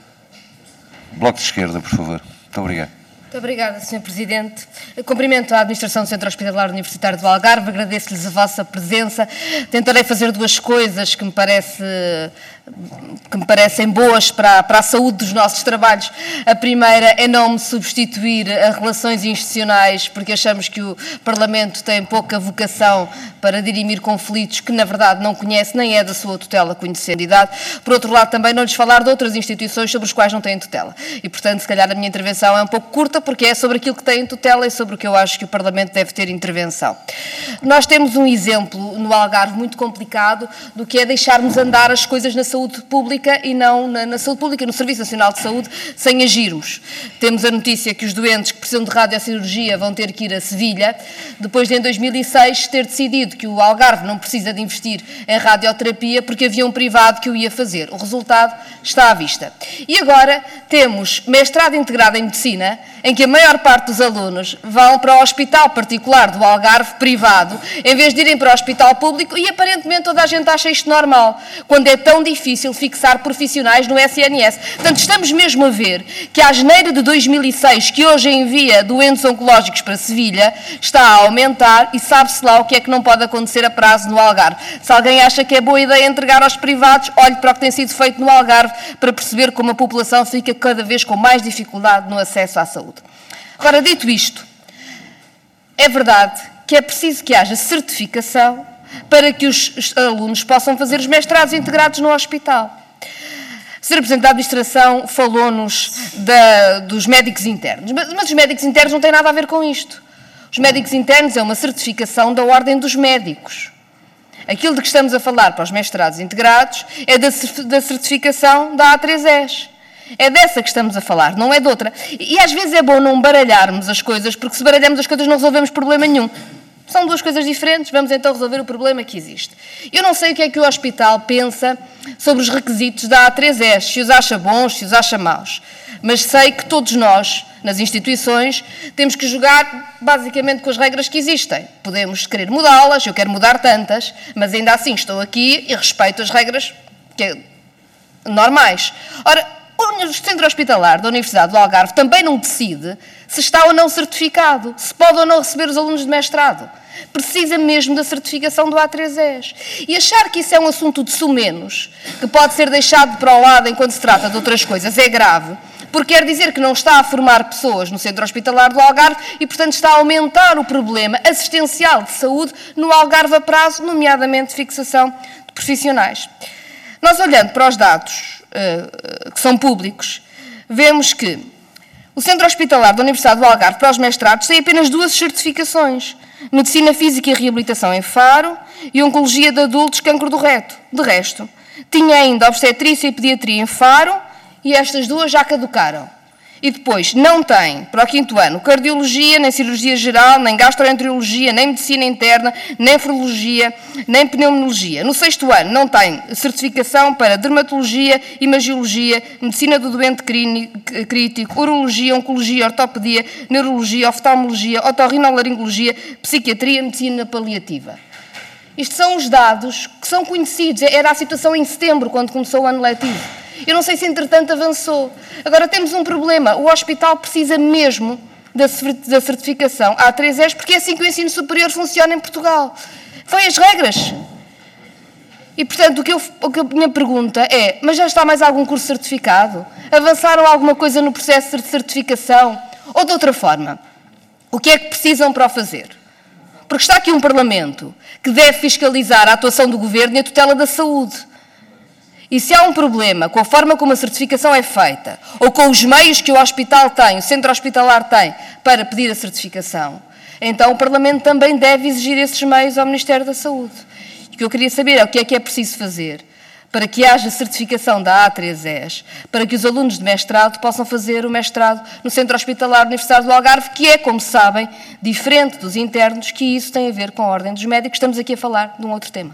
Bloco de Esquerda, por favor. Muito obrigado. Muito obrigada, senhor Presidente. Cumprimento a Administração do Centro Hospitalar Universitário do Algarve, agradeço-lhes a vossa presença. Tentarei fazer duas coisas que me, parece, que me parecem boas para, para a saúde dos nossos trabalhos. A primeira é não me substituir a relações institucionais, porque achamos que o Parlamento tem pouca vocação para dirimir conflitos que, na verdade, não conhece, nem é da sua tutela conhecendo idade. Por outro lado, também não lhes falar de outras instituições sobre as quais não têm tutela. E, portanto, se calhar a minha intervenção é um pouco curta, porque é sobre aquilo que tem tutela e sobre o que eu acho que o Parlamento deve ter intervenção. Nós temos um exemplo no Algarve muito complicado do que é deixarmos andar as coisas na saúde pública e não na, na saúde pública, no Serviço Nacional de Saúde, sem agirmos. Temos a notícia que os doentes que precisam de radiocirurgia vão ter que ir a Sevilha, depois de em dois mil e seis ter decidido que o Algarve não precisa de investir em radioterapia porque havia um privado que o ia fazer. O resultado está à vista. E agora temos mestrado integrado em Medicina, em que a maior parte dos alunos vão para o hospital particular do Algarve, privado, em vez de irem para o hospital público, e aparentemente toda a gente acha isto normal, quando é tão difícil fixar profissionais no S N S. Portanto, estamos mesmo a ver que a asneira de dois mil e seis, que hoje envia doentes oncológicos para Sevilha, está a aumentar e sabe-se lá o que é que não pode acontecer a prazo no Algarve. Se alguém acha que é boa ideia entregar aos privados, olhe para o que tem sido feito no Algarve para perceber como a população fica cada vez com mais dificuldade no acesso à saúde. Agora, dito isto, é verdade que é preciso que haja certificação para que os alunos possam fazer os mestrados integrados no hospital. O senhor Presidente da Administração falou-nos dos médicos internos, mas, mas os médicos internos não têm nada a ver com isto. Os médicos internos é uma certificação da Ordem dos Médicos. Aquilo de que estamos a falar para os mestrados integrados é da, da certificação da A três E S. É dessa que estamos a falar, não é de outra. E às vezes é bom não baralharmos as coisas, porque se baralharmos as coisas não resolvemos problema nenhum. São duas coisas diferentes, vamos então resolver o problema que existe. Eu não sei o que é que o hospital pensa sobre os requisitos da A três E S, se os acha bons, se os acha maus. Mas sei que todos nós, nas instituições, temos que jogar basicamente com as regras que existem. Podemos querer mudá-las, eu quero mudar tantas, mas ainda assim estou aqui e respeito as regras que é normais. Ora, o Centro Hospitalar da Universidade do Algarve também não decide se está ou não certificado, se pode ou não receber os alunos de mestrado. Precisa mesmo da certificação do A três E S. E achar que isso é um assunto de sumenos, que pode ser deixado para o lado enquanto se trata de outras coisas, é grave, porque quer dizer que não está a formar pessoas no Centro Hospitalar do Algarve e, portanto, está a aumentar o problema assistencial de saúde no Algarve a prazo, nomeadamente fixação de profissionais. Nós, olhando para os dados uh, que são públicos, vemos que o Centro Hospitalar da Universidade do Algarve para os mestrados tem apenas duas certificações: Medicina Física e Reabilitação em Faro e Oncologia de Adultos, Cancro do Reto. De resto, tinha ainda Obstetrícia e Pediatria em Faro e estas duas já caducaram. E depois não tem, para o quinto ano, Cardiologia, nem Cirurgia Geral, nem Gastroenterologia, nem Medicina Interna, nem Nefrologia, nem Pneumologia. No sexto ano não tem certificação para Dermatologia, Imagiologia, Medicina do Doente Crítico, Urologia, Oncologia, Ortopedia, Neurologia, Oftalmologia, Otorrinolaringologia, Psiquiatria, Medicina Paliativa. Isto são os dados que são conhecidos. Era a situação em setembro, quando começou o ano letivo. Eu não sei se, entretanto, avançou. Agora, temos um problema. O hospital precisa mesmo da certificação A três E S, porque é assim que o ensino superior funciona em Portugal. Foi as regras. E, portanto, o que, eu, o que a minha pergunta é, mas já está mais algum curso certificado? Avançaram alguma coisa no processo de certificação? Ou, de outra forma, o que é que precisam para o fazer? Porque está aqui um Parlamento que deve fiscalizar a atuação do Governo e a tutela da saúde. E se há um problema com a forma como a certificação é feita, ou com os meios que o hospital tem, o centro hospitalar tem, para pedir a certificação, então o Parlamento também deve exigir esses meios ao Ministério da Saúde. E o que eu queria saber é o que é que é preciso fazer para que haja certificação da A três E S, para que os alunos de mestrado possam fazer o mestrado no Centro Hospitalar Universitário do Algarve, que é, como sabem, diferente dos internos, que isso tem a ver com a ordem dos médicos. Estamos aqui a falar de um outro tema.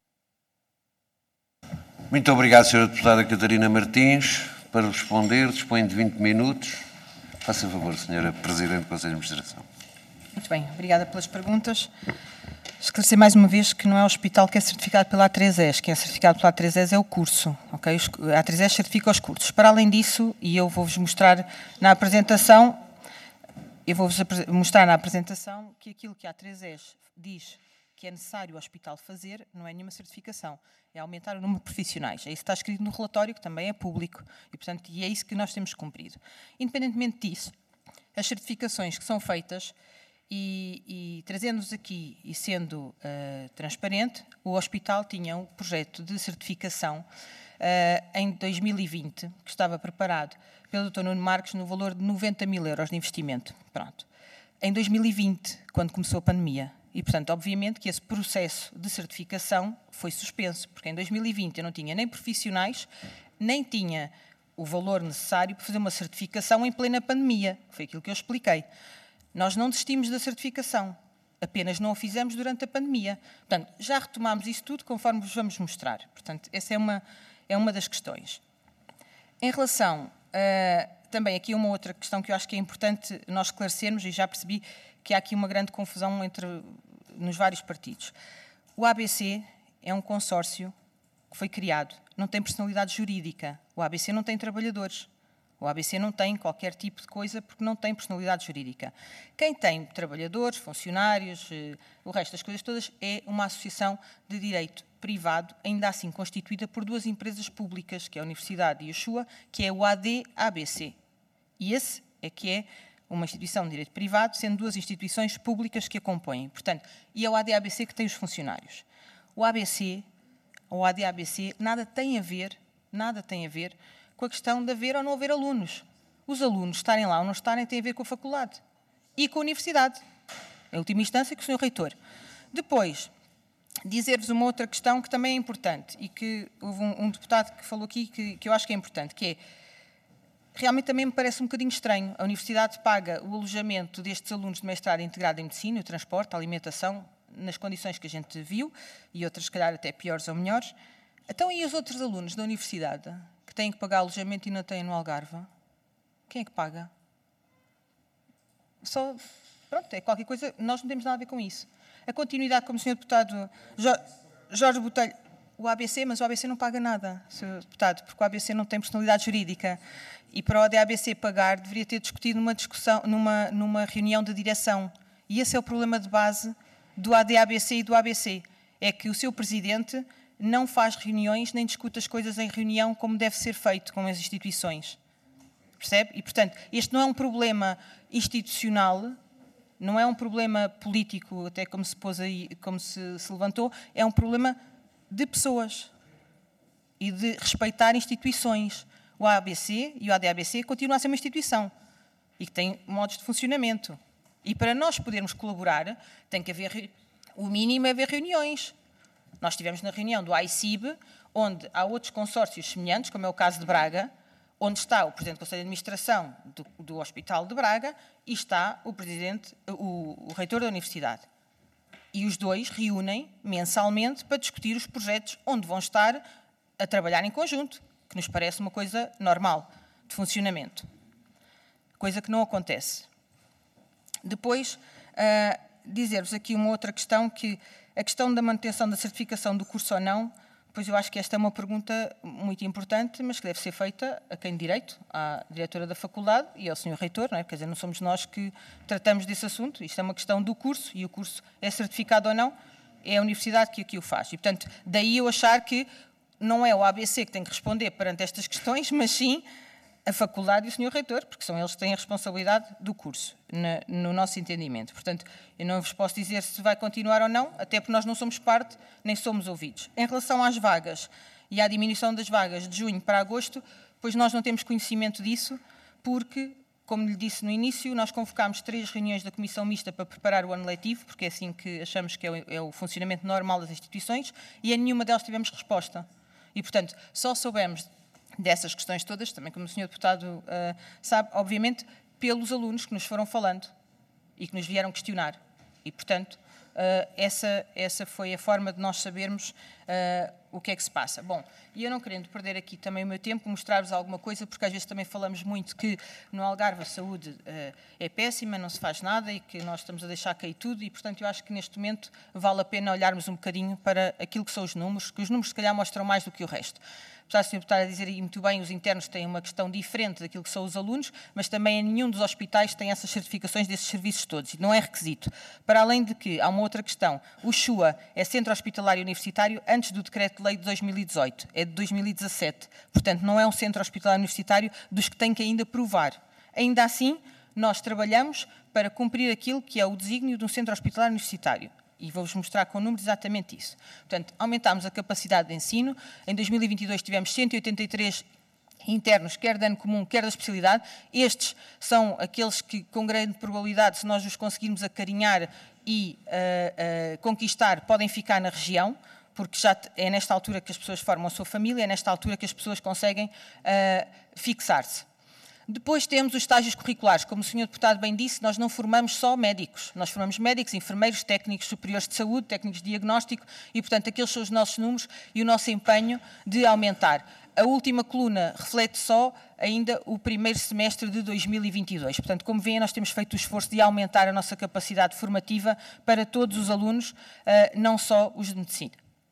Muito obrigado, senhora Deputada Catarina Martins. Para responder, dispõe de vinte minutos. Faça favor, senhora Presidente do Conselho de Administração. Muito bem, obrigada pelas perguntas. Esclarecer mais uma vez que não é o hospital que é certificado pela A três E S. Quem é certificado pela A três E S é o curso. Okay? A A três E S certifica os cursos. Para além disso, e eu vou-vos mostrar na apresentação, eu vou-vos mostrar na apresentação que aquilo que a A três E S diz que é necessário o hospital fazer não é nenhuma certificação, é aumentar o número de profissionais. É isso que está escrito no relatório, que também é público, e, portanto, e é isso que nós temos cumprido. Independentemente disso, as certificações que são feitas, e, e trazendo-nos aqui e sendo uh, transparente, o hospital tinha um projeto de certificação uh, em dois mil e vinte, que estava preparado pelo doutor Nuno Marques no valor de noventa mil euros de investimento. Pronto. Em dois mil e vinte, quando começou a pandemia, e, portanto, obviamente que esse processo de certificação foi suspenso, porque em dois mil e vinte eu não tinha nem profissionais, nem tinha o valor necessário para fazer uma certificação em plena pandemia. Foi aquilo que eu expliquei. Nós não desistimos da certificação, apenas não a fizemos durante a pandemia. Portanto, já retomámos isso tudo conforme vos vamos mostrar. Portanto, essa é uma, é uma das questões. Em relação a, também aqui uma outra questão que eu acho que é importante nós esclarecermos, e já percebi que há aqui uma grande confusão entre, nos vários partidos. O A B C é um consórcio que foi criado, não tem personalidade jurídica. O A B C não tem trabalhadores. O A B C não tem qualquer tipo de coisa porque não tem personalidade jurídica. Quem tem trabalhadores, funcionários, o resto das coisas todas, é uma associação de direito privado, ainda assim constituída por duas empresas públicas, que é a Universidade de Yeshua, que é o A D A B C. E esse é que é uma instituição de direito privado, sendo duas instituições públicas que a compõem. Portanto, e é o A D A B C que tem os funcionários. O A B C, ou A D A B C, nada tem a ver, nada tem a ver com a questão de haver ou não haver alunos. Os alunos estarem lá ou não estarem tem a ver com a faculdade e com a universidade. Em última instância, com o senhor Reitor. Depois, dizer-vos uma outra questão que também é importante e que houve um, um deputado que falou aqui que, que eu acho que é importante, que é, realmente também me parece um bocadinho estranho. A universidade paga o alojamento destes alunos de mestrado integrado em medicina, o transporte, a alimentação, nas condições que a gente viu, e outras, se calhar, até piores ou melhores. Então, e os outros alunos da universidade que têm que pagar alojamento e não têm no Algarve? Quem é que paga? Só, pronto, é qualquer coisa, nós não temos nada a ver com isso. A continuidade, como o senhor deputado Jorge Botelho, o A B C, mas o A B C não paga nada, senhor deputado, porque o A B C não tem personalidade jurídica. E para o A D A B C pagar, deveria ter discutido numa, discussão, numa, numa reunião de direção. E esse é o problema de base do A D A B C e do A B C. É que o seu presidente não faz reuniões nem discute as coisas em reunião como deve ser feito com as instituições. Percebe? E, portanto, este não é um problema institucional, não é um problema político, até como se pôs aí, como se, se levantou, é um problema de pessoas e de respeitar instituições. O A B C e o A D A B C continuam a ser uma instituição e que tem modos de funcionamento. E para nós podermos colaborar, tem que haver, o mínimo é haver reuniões. Nós estivemos na reunião do A I C I B, onde há outros consórcios semelhantes, como é o caso de Braga, onde está o Presidente do Conselho de Administração do, do Hospital de Braga e está o, presidente, o, o Reitor da Universidade. E os dois reúnem mensalmente para discutir os projetos onde vão estar a trabalhar em conjunto, que nos parece uma coisa normal, de funcionamento. Coisa que não acontece. Depois, uh, dizer-vos aqui uma outra questão, que a questão da manutenção da certificação do curso ou não, pois eu acho que esta é uma pergunta muito importante, mas que deve ser feita a quem de direito, à diretora da faculdade e ao senhor Reitor, não é? Quer dizer, não somos nós que tratamos desse assunto, isto é uma questão do curso, e o curso é certificado ou não, é a universidade que aqui o faz. E, portanto, daí eu achar que não é o A B C que tem que responder perante estas questões, mas sim a faculdade e o senhor Reitor, porque são eles que têm a responsabilidade do curso, na, no nosso entendimento. Portanto, eu não vos posso dizer se vai continuar ou não, até porque nós não somos parte, nem somos ouvidos. Em relação às vagas, e à diminuição das vagas de junho para agosto, pois nós não temos conhecimento disso, porque, como lhe disse no início, nós convocámos três reuniões da Comissão Mista para preparar o ano letivo, porque é assim que achamos que é o, é o funcionamento normal das instituições, e em nenhuma delas tivemos resposta. E, portanto, só soubemos dessas questões todas, também como o senhor Deputado uh, sabe, obviamente, pelos alunos que nos foram falando e que nos vieram questionar. E, portanto, uh, essa, essa foi a forma de nós sabermos uh, o que é que se passa. Bom, e eu não querendo perder aqui também o meu tempo, mostrar-vos alguma coisa, porque às vezes também falamos muito que no Algarve a saúde uh, é péssima, não se faz nada e que nós estamos a deixar cair tudo e, portanto, eu acho que neste momento vale a pena olharmos um bocadinho para aquilo que são os números, que os números se calhar mostram mais do que o resto. Apesar de o senhor Deputado a dizer aí muito bem, os internos têm uma questão diferente daquilo que são os alunos, mas também em nenhum dos hospitais tem essas certificações desses serviços todos, e não é requisito. Para além de que, há uma outra questão, o CHUA é Centro Hospitalário Universitário antes do Decreto-Lei de dois mil e dezoito, é de dois mil e dezassete, portanto não é um Centro Hospitalário Universitário dos que tem que ainda provar. Ainda assim, nós trabalhamos para cumprir aquilo que é o desígnio de um Centro Hospitalário Universitário. E vou-vos mostrar com números exatamente isso. Portanto, aumentámos a capacidade de ensino. Em dois mil e vinte e dois tivemos cento e oitenta e três internos, quer de ano comum, quer da especialidade. Estes são aqueles que, com grande probabilidade, se nós os conseguirmos acarinhar e uh, uh, conquistar, podem ficar na região, porque já é nesta altura que as pessoas formam a sua família, é nesta altura que as pessoas conseguem uh, fixar-se. Depois temos os estágios curriculares. Como o senhor Deputado bem disse, nós não formamos só médicos. Nós formamos médicos, enfermeiros, técnicos superiores de saúde, técnicos de diagnóstico e, portanto, aqueles são os nossos números e o nosso empenho de aumentar. A última coluna reflete só ainda o primeiro semestre de dois mil e vinte e dois. Portanto, como veem, nós temos feito o esforço de aumentar a nossa capacidade formativa para todos os alunos, não só os de medicina.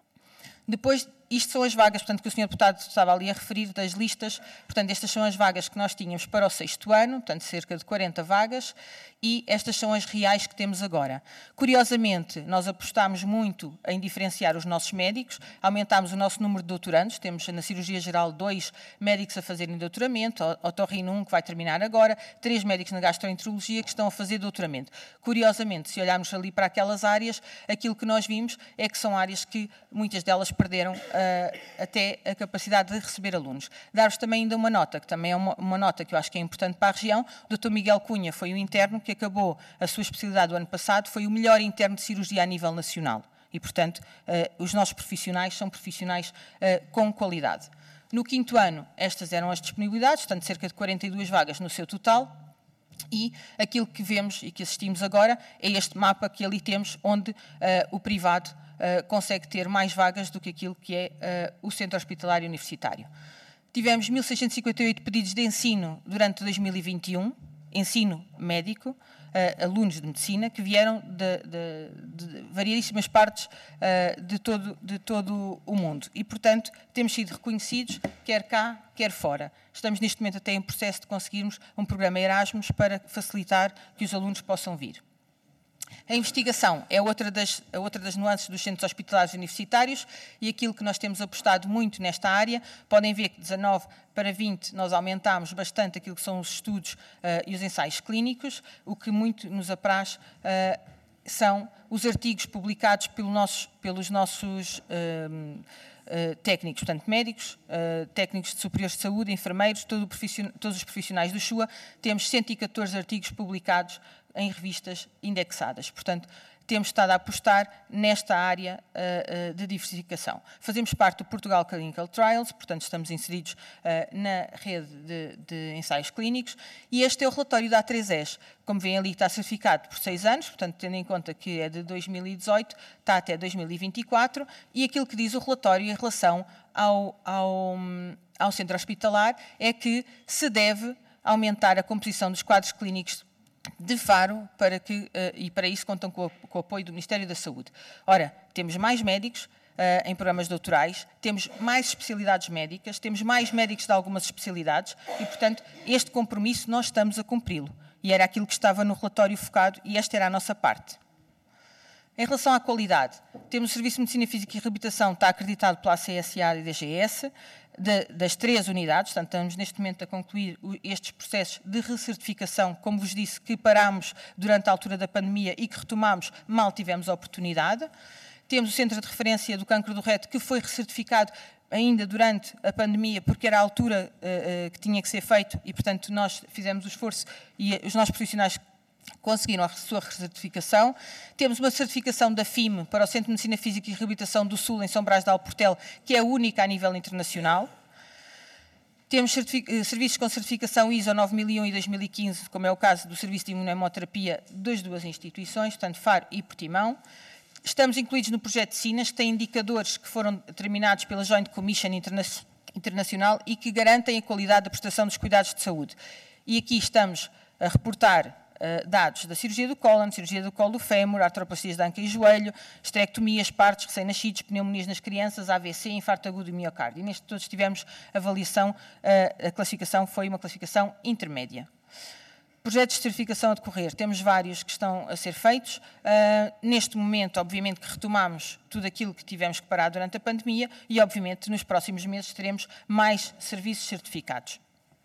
Depois, isto são as vagas, portanto, que o senhor Deputado estava ali a referir, das listas. Portanto, estas são as vagas que nós tínhamos para o sexto ano, portanto, cerca de quarenta vagas, e estas são as reais que temos agora. Curiosamente, nós apostámos muito em diferenciar os nossos médicos, aumentámos o nosso número de doutorandos, temos na cirurgia geral dois médicos a fazerem doutoramento, otorrino um que vai terminar agora, três médicos na gastroenterologia que estão a fazer doutoramento. Curiosamente, se olharmos ali para aquelas áreas, aquilo que nós vimos é que são áreas que muitas delas perderam Uh, até a capacidade de receber alunos. Dar-vos também ainda uma nota, que também é uma, uma nota que eu acho que é importante para a região. O doutor Miguel Cunha foi o interno que acabou a sua especialidade do ano passado, foi o melhor interno de cirurgia a nível nacional. E, portanto, uh, os nossos profissionais são profissionais uh, com qualidade. No quinto ano, estas eram as disponibilidades, portanto, cerca de quarenta e duas vagas no seu total. E aquilo que vemos e que assistimos agora é este mapa que ali temos, onde uh, o privado uh, consegue ter mais vagas do que aquilo que é uh, o Centro Hospitalário Universitário. Tivemos mil seiscentos e cinquenta e oito pedidos de ensino durante dois mil e vinte e um, ensino médico, uh, alunos de medicina, que vieram de, de, de variedíssimas partes uh, de, todo, de todo o mundo. E, portanto, temos sido reconhecidos, quer cá, quer fora. Estamos neste momento até em processo de conseguirmos um programa Erasmus para facilitar que os alunos possam vir. A investigação é outra das, outra das nuances dos centros hospitalares universitários e aquilo que nós temos apostado muito nesta área. Podem ver que de dezanove para vinte nós aumentámos bastante aquilo que são os estudos uh, e os ensaios clínicos, o que muito nos apraz uh, são os artigos publicados pelo nossos, pelos nossos uh, uh, técnicos, portanto médicos, uh, técnicos de superiores de saúde, enfermeiros, todo profission... todos os profissionais do CHUA. Temos cento e catorze artigos publicados em revistas indexadas. Portanto, temos estado a apostar nesta área uh, uh, de diversificação. Fazemos parte do Portugal Clinical Trials, portanto, estamos inseridos uh, na rede de, de ensaios clínicos, e este é o relatório da A três S. Como veem ali, está certificado por seis anos, portanto, tendo em conta que é de dois mil e dezoito, está até dois mil e vinte e quatro, e aquilo que diz o relatório em relação ao, ao, ao centro hospitalar é que se deve aumentar a composição dos quadros clínicos de Faro, para que, uh, e para isso contam com o, com o apoio do Ministério da Saúde. Ora, temos mais médicos uh, em programas doutorais, temos mais especialidades médicas, temos mais médicos de algumas especialidades e, portanto, este compromisso nós estamos a cumpri-lo. E era aquilo que estava no relatório focado e esta era a nossa parte. Em relação à qualidade, temos o Serviço de Medicina Física e Reabilitação, está acreditado pela A C S A e D G S, de, das três unidades, portanto estamos neste momento a concluir estes processos de recertificação, como vos disse, que parámos durante a altura da pandemia e que retomámos, mal tivemos a oportunidade. Temos o Centro de Referência do Cancro do Reto, que foi recertificado ainda durante a pandemia, porque era a altura uh, uh, que tinha que ser feito e, portanto, nós fizemos o esforço e os nossos profissionais conseguiram a sua certificação. Temos uma certificação da F I M para o Centro de Medicina Física e Reabilitação do Sul, em São Brás de Alportel, que é a única a nível internacional. Temos serviços com certificação I S O nove mil e um e dois mil e quinze, como é o caso do Serviço de Imunohemoterapia das duas instituições, portanto, Faro e Portimão. Estamos incluídos no projeto SINAS, que tem indicadores que foram determinados pela Joint Commission Interna- Internacional e que garantem a qualidade da prestação dos cuidados de saúde. E aqui estamos a reportar uh, dados da cirurgia do cólon, cirurgia do colo do fémur, artroplastias de anca e joelho, esterectomias, partos, recém-nascidos, pneumonias nas crianças, A V C, infarto agudo e miocárdio. E neste todos tivemos avaliação, uh, a classificação foi uma classificação intermédia. Projetos de certificação a decorrer, temos vários que estão a ser feitos. Uh, neste momento, obviamente, que retomamos tudo aquilo que tivemos que parar durante a pandemia e, obviamente, nos próximos meses teremos mais serviços certificados.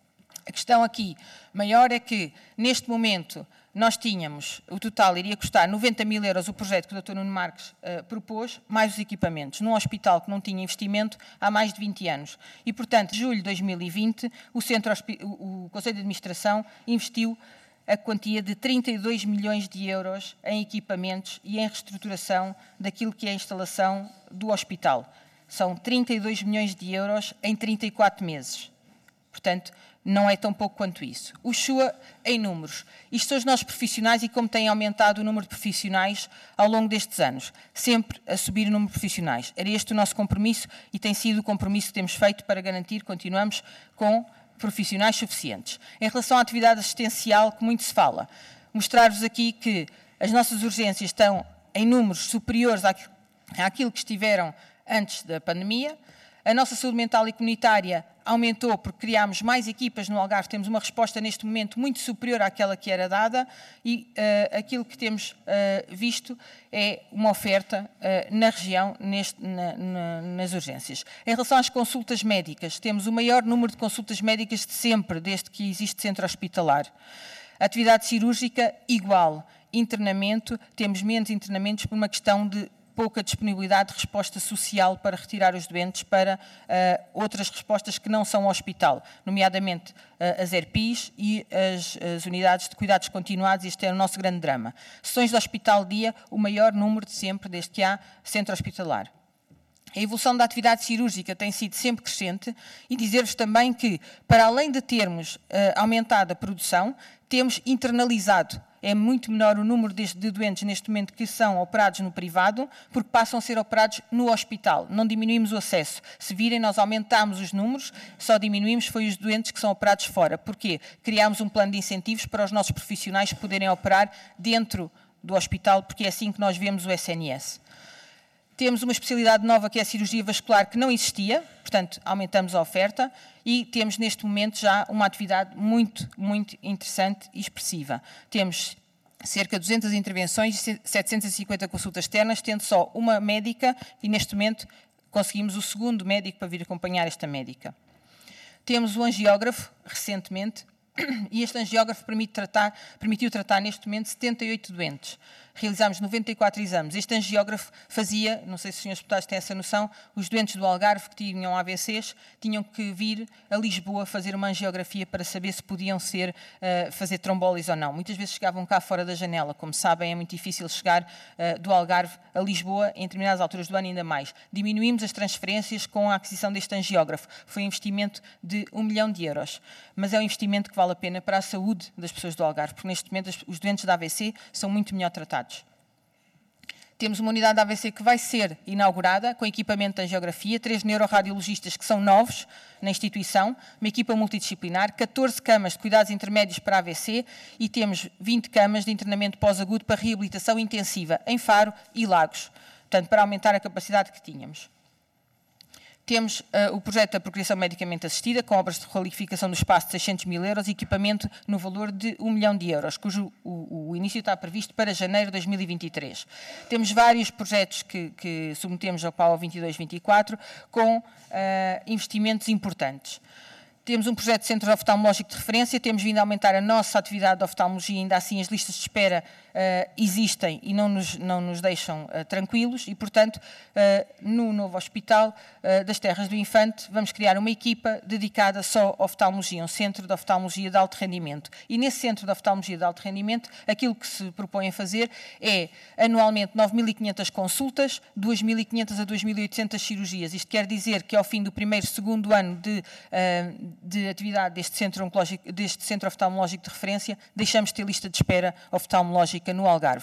A questão aqui maior é que, neste momento, nós tínhamos, o total iria custar noventa mil euros o projeto que o doutor Nuno Marques uh, propôs, mais os equipamentos, num hospital que não tinha investimento há mais de vinte anos. E, portanto, em julho de dois mil e vinte, o, Centro, o, o Conselho de Administração investiu a quantia de trinta e dois milhões de euros em equipamentos e em reestruturação daquilo que é a instalação do hospital. São trinta e dois milhões de euros em trinta e quatro meses. Portanto, não é tão pouco quanto isso. O SHUA em números. Isto são os nossos profissionais e como tem aumentado o número de profissionais ao longo destes anos. Sempre a subir o número de profissionais. Era este o nosso compromisso e tem sido o compromisso que temos feito para garantir, continuamos, com profissionais suficientes. Em relação à atividade assistencial, que muito se fala, mostrar-vos aqui que as nossas urgências estão em números superiores àquilo que estiveram antes da pandemia. A nossa saúde mental e comunitária aumentou porque criámos mais equipas no Algarve, temos uma resposta neste momento muito superior àquela que era dada e uh, aquilo que temos uh, visto é uma oferta uh, na região neste, na, na, nas urgências. Em relação às consultas médicas, temos o maior número de consultas médicas de sempre, desde que existe centro hospitalar. Atividade cirúrgica, igual. Internamento, temos menos internamentos por uma questão de pouca disponibilidade de resposta social para retirar os doentes para uh, outras respostas que não são hospital, nomeadamente uh, as E R P Is e as, as unidades de cuidados continuados. Este é o nosso grande drama. Sessões de hospital-dia, o maior número de sempre, desde que há centro hospitalar. A evolução da atividade cirúrgica tem sido sempre crescente e dizer-vos também que, para além de termos uh, aumentado a produção, temos internalizado. É muito menor o número de, de doentes neste momento que são operados no privado, porque passam a ser operados no hospital. Não diminuímos o acesso. Se virem, nós aumentámos os números, só diminuímos foi os doentes que são operados fora. Porquê? Criámos um plano de incentivos para os nossos profissionais poderem operar dentro do hospital, porque é assim que nós vemos o S N S. Temos uma especialidade nova que é a cirurgia vascular que não existia, portanto aumentamos a oferta e temos neste momento já uma atividade muito, muito interessante e expressiva. Temos cerca de duzentas intervenções e setecentas e cinquenta consultas externas, tendo só uma médica e neste momento conseguimos o segundo médico para vir acompanhar esta médica. Temos o angiógrafo, recentemente, e este angiógrafo permite tratar, permitiu tratar neste momento setenta e oito doentes. Realizámos noventa e quatro exames. Este angiógrafo fazia, não sei se os senhores deputados têm essa noção, os doentes do Algarve que tinham A V Cs tinham que vir a Lisboa fazer uma angiografia para saber se podiam ser, uh, fazer trombólise ou não. Muitas vezes chegavam cá fora da janela. Como sabem, é muito difícil chegar uh, do Algarve a Lisboa em determinadas alturas do ano ainda mais. Diminuímos as transferências com a aquisição deste angiógrafo. Foi um investimento de um milhão de euros. Mas é um investimento que vale a pena para a saúde das pessoas do Algarve, porque neste momento os doentes da A V C são muito melhor tratados. Temos uma unidade da A V C que vai ser inaugurada com equipamento de angiografia, três neuroradiologistas que são novos na instituição, uma equipa multidisciplinar, catorze camas de cuidados intermédios para A V C e temos vinte camas de internamento pós-agudo para reabilitação intensiva em Faro e Lagos, portanto, para aumentar a capacidade que tínhamos. Temos uh, o projeto da procriação medicamente assistida, com obras de requalificação do espaço de seiscentos mil euros e equipamento no valor de um milhão de euros, cujo o, o início está previsto para janeiro de dois mil e vinte e três. Temos vários projetos que, que submetemos ao P A U vinte e dois vinte e quatro com uh, investimentos importantes. Temos um projeto de centro oftalmológico de referência, temos vindo a aumentar a nossa atividade de oftalmologia, ainda assim as listas de espera uh, existem e não nos, não nos deixam uh, tranquilos e, portanto, uh, no novo hospital uh, das Terras do Infante vamos criar uma equipa dedicada só à oftalmologia, um centro de oftalmologia de alto rendimento. E nesse centro de oftalmologia de alto rendimento, aquilo que se propõe a fazer é, anualmente, nove mil e quinhentas consultas, duas mil e quinhentas a duas mil e oitocentas cirurgias. Isto quer dizer que, ao fim do primeiro, segundo ano de... Uh, de atividade deste centro, oncológico, deste centro oftalmológico de referência, deixamos de ter lista de espera oftalmológica no Algarve.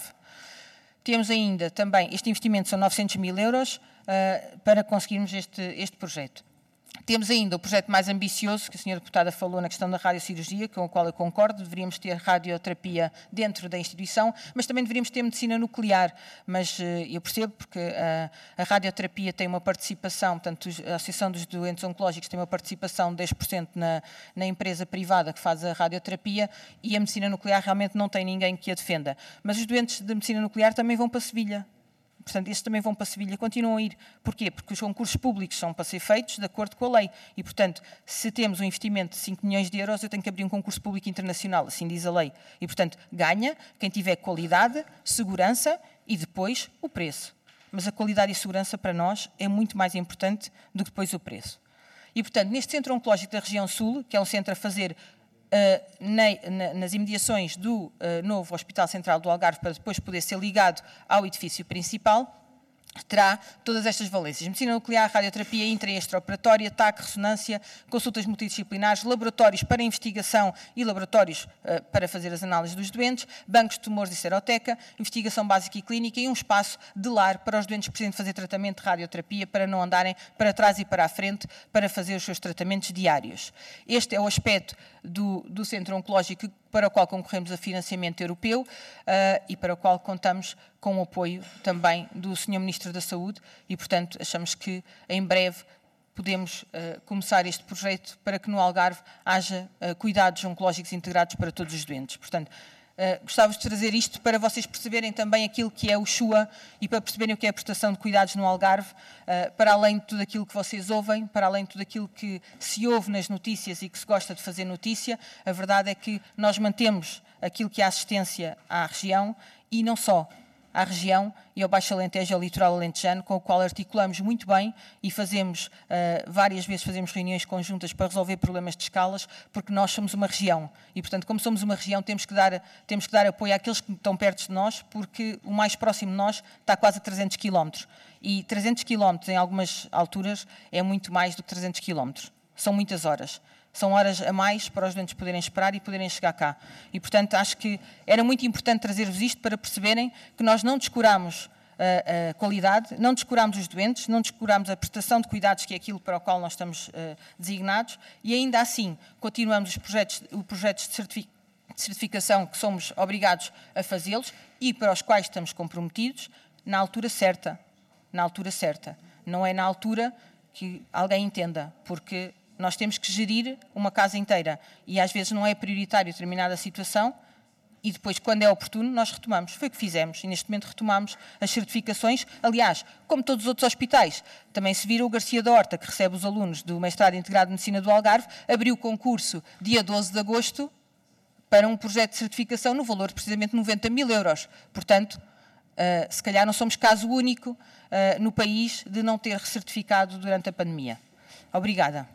Temos ainda também, este investimento são novecentos mil euros uh, para conseguirmos este, este projeto. Temos ainda o projeto mais ambicioso, que a senhora deputada falou na questão da radiocirurgia, com o qual eu concordo, deveríamos ter radioterapia dentro da instituição, mas também deveríamos ter medicina nuclear, mas uh, eu percebo porque uh, a radioterapia tem uma participação, portanto a Associação dos Doentes Oncológicos tem uma participação de dez por cento na, na empresa privada que faz a radioterapia e a medicina nuclear realmente não tem ninguém que a defenda. Mas os doentes de medicina nuclear também vão para Sevilha. Portanto, esses também vão para Sevilha, continuam a ir. Porquê? Porque os concursos públicos são para ser feitos de acordo com a lei. E, portanto, se temos um investimento de cinco milhões de euros, eu tenho que abrir um concurso público internacional, assim diz a lei. E, portanto, ganha quem tiver qualidade, segurança e depois o preço. Mas a qualidade e a segurança para nós é muito mais importante do que depois o preço. E, portanto, neste Centro Oncológico da Região Sul, que é um centro a fazer Uh, na, na, nas imediações do uh, novo Hospital Central do Algarve, para depois poder ser ligado ao edifício principal, terá todas estas valências: medicina nuclear, radioterapia intra- e extraoperatória, T A C, ressonância, consultas multidisciplinares, laboratórios para investigação e laboratórios uh, para fazer as análises dos doentes, bancos de tumores e seroteca, investigação básica e clínica e um espaço de lar para os doentes que precisam fazer tratamento de radioterapia para não andarem para trás e para a frente para fazer os seus tratamentos diários. Este é o aspecto do, do Centro Oncológico para o qual concorremos a financiamento europeu uh, e para o qual contamos com o apoio também do senhor Ministro da Saúde e, portanto, achamos que em breve podemos uh, começar este projeto para que no Algarve haja uh, cuidados oncológicos integrados para todos os doentes. Portanto, Uh, gostava de trazer isto para vocês perceberem também aquilo que é o C H U A e para perceberem o que é a prestação de cuidados no Algarve, uh, para além de tudo aquilo que vocês ouvem, para além de tudo aquilo que se ouve nas notícias e que se gosta de fazer notícia, a verdade é que nós mantemos aquilo que é a assistência à região e não só, à região e ao Baixo Alentejo e ao litoral alentejano, com o qual articulamos muito bem e fazemos, uh, várias vezes fazemos reuniões conjuntas para resolver problemas de escalas, porque nós somos uma região e, portanto, como somos uma região, temos que dar, temos que dar apoio àqueles que estão perto de nós, porque o mais próximo de nós está quase a trezentos quilómetros e trezentos quilómetros em algumas alturas é muito mais do que trezentos quilómetros, são muitas horas. São horas a mais para os doentes poderem esperar e poderem chegar cá. E, portanto, acho que era muito importante trazer-vos isto para perceberem que nós não descuramos a, a qualidade, não descuramos os doentes, não descuramos a prestação de cuidados, que é aquilo para o qual nós estamos uh, designados, e ainda assim continuamos os projetos, os projetos de certificação de certificação que somos obrigados a fazê-los e para os quais estamos comprometidos na altura certa. Na altura certa. Não é na altura que alguém entenda, porque nós temos que gerir uma casa inteira e às vezes não é prioritário determinada situação e depois, quando é oportuno, nós retomamos. Foi o que fizemos e neste momento retomamos as certificações. Aliás, como todos os outros hospitais, também se vira o Garcia da Horta, que recebe os alunos do mestrado integrado de Medicina do Algarve, abriu o concurso dia doze de agosto para um projeto de certificação no valor de precisamente noventa mil euros. Portanto, uh, se calhar não somos caso único uh, no país de não ter recertificado durante a pandemia. Obrigada.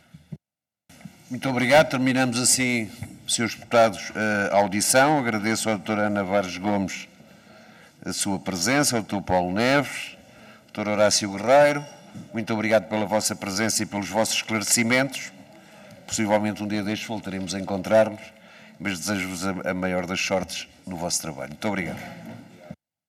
Muito obrigado. Terminamos assim, senhores deputados, a audição. Agradeço à doutora Ana Vares Gomes a sua presença, ao doutor Paulo Neves, ao doutor Horácio Guerreiro. Muito obrigado pela vossa presença e pelos vossos esclarecimentos. Possivelmente um dia destes voltaremos a encontrar-nos, mas desejo-vos a maior das sortes no vosso trabalho. Muito obrigado.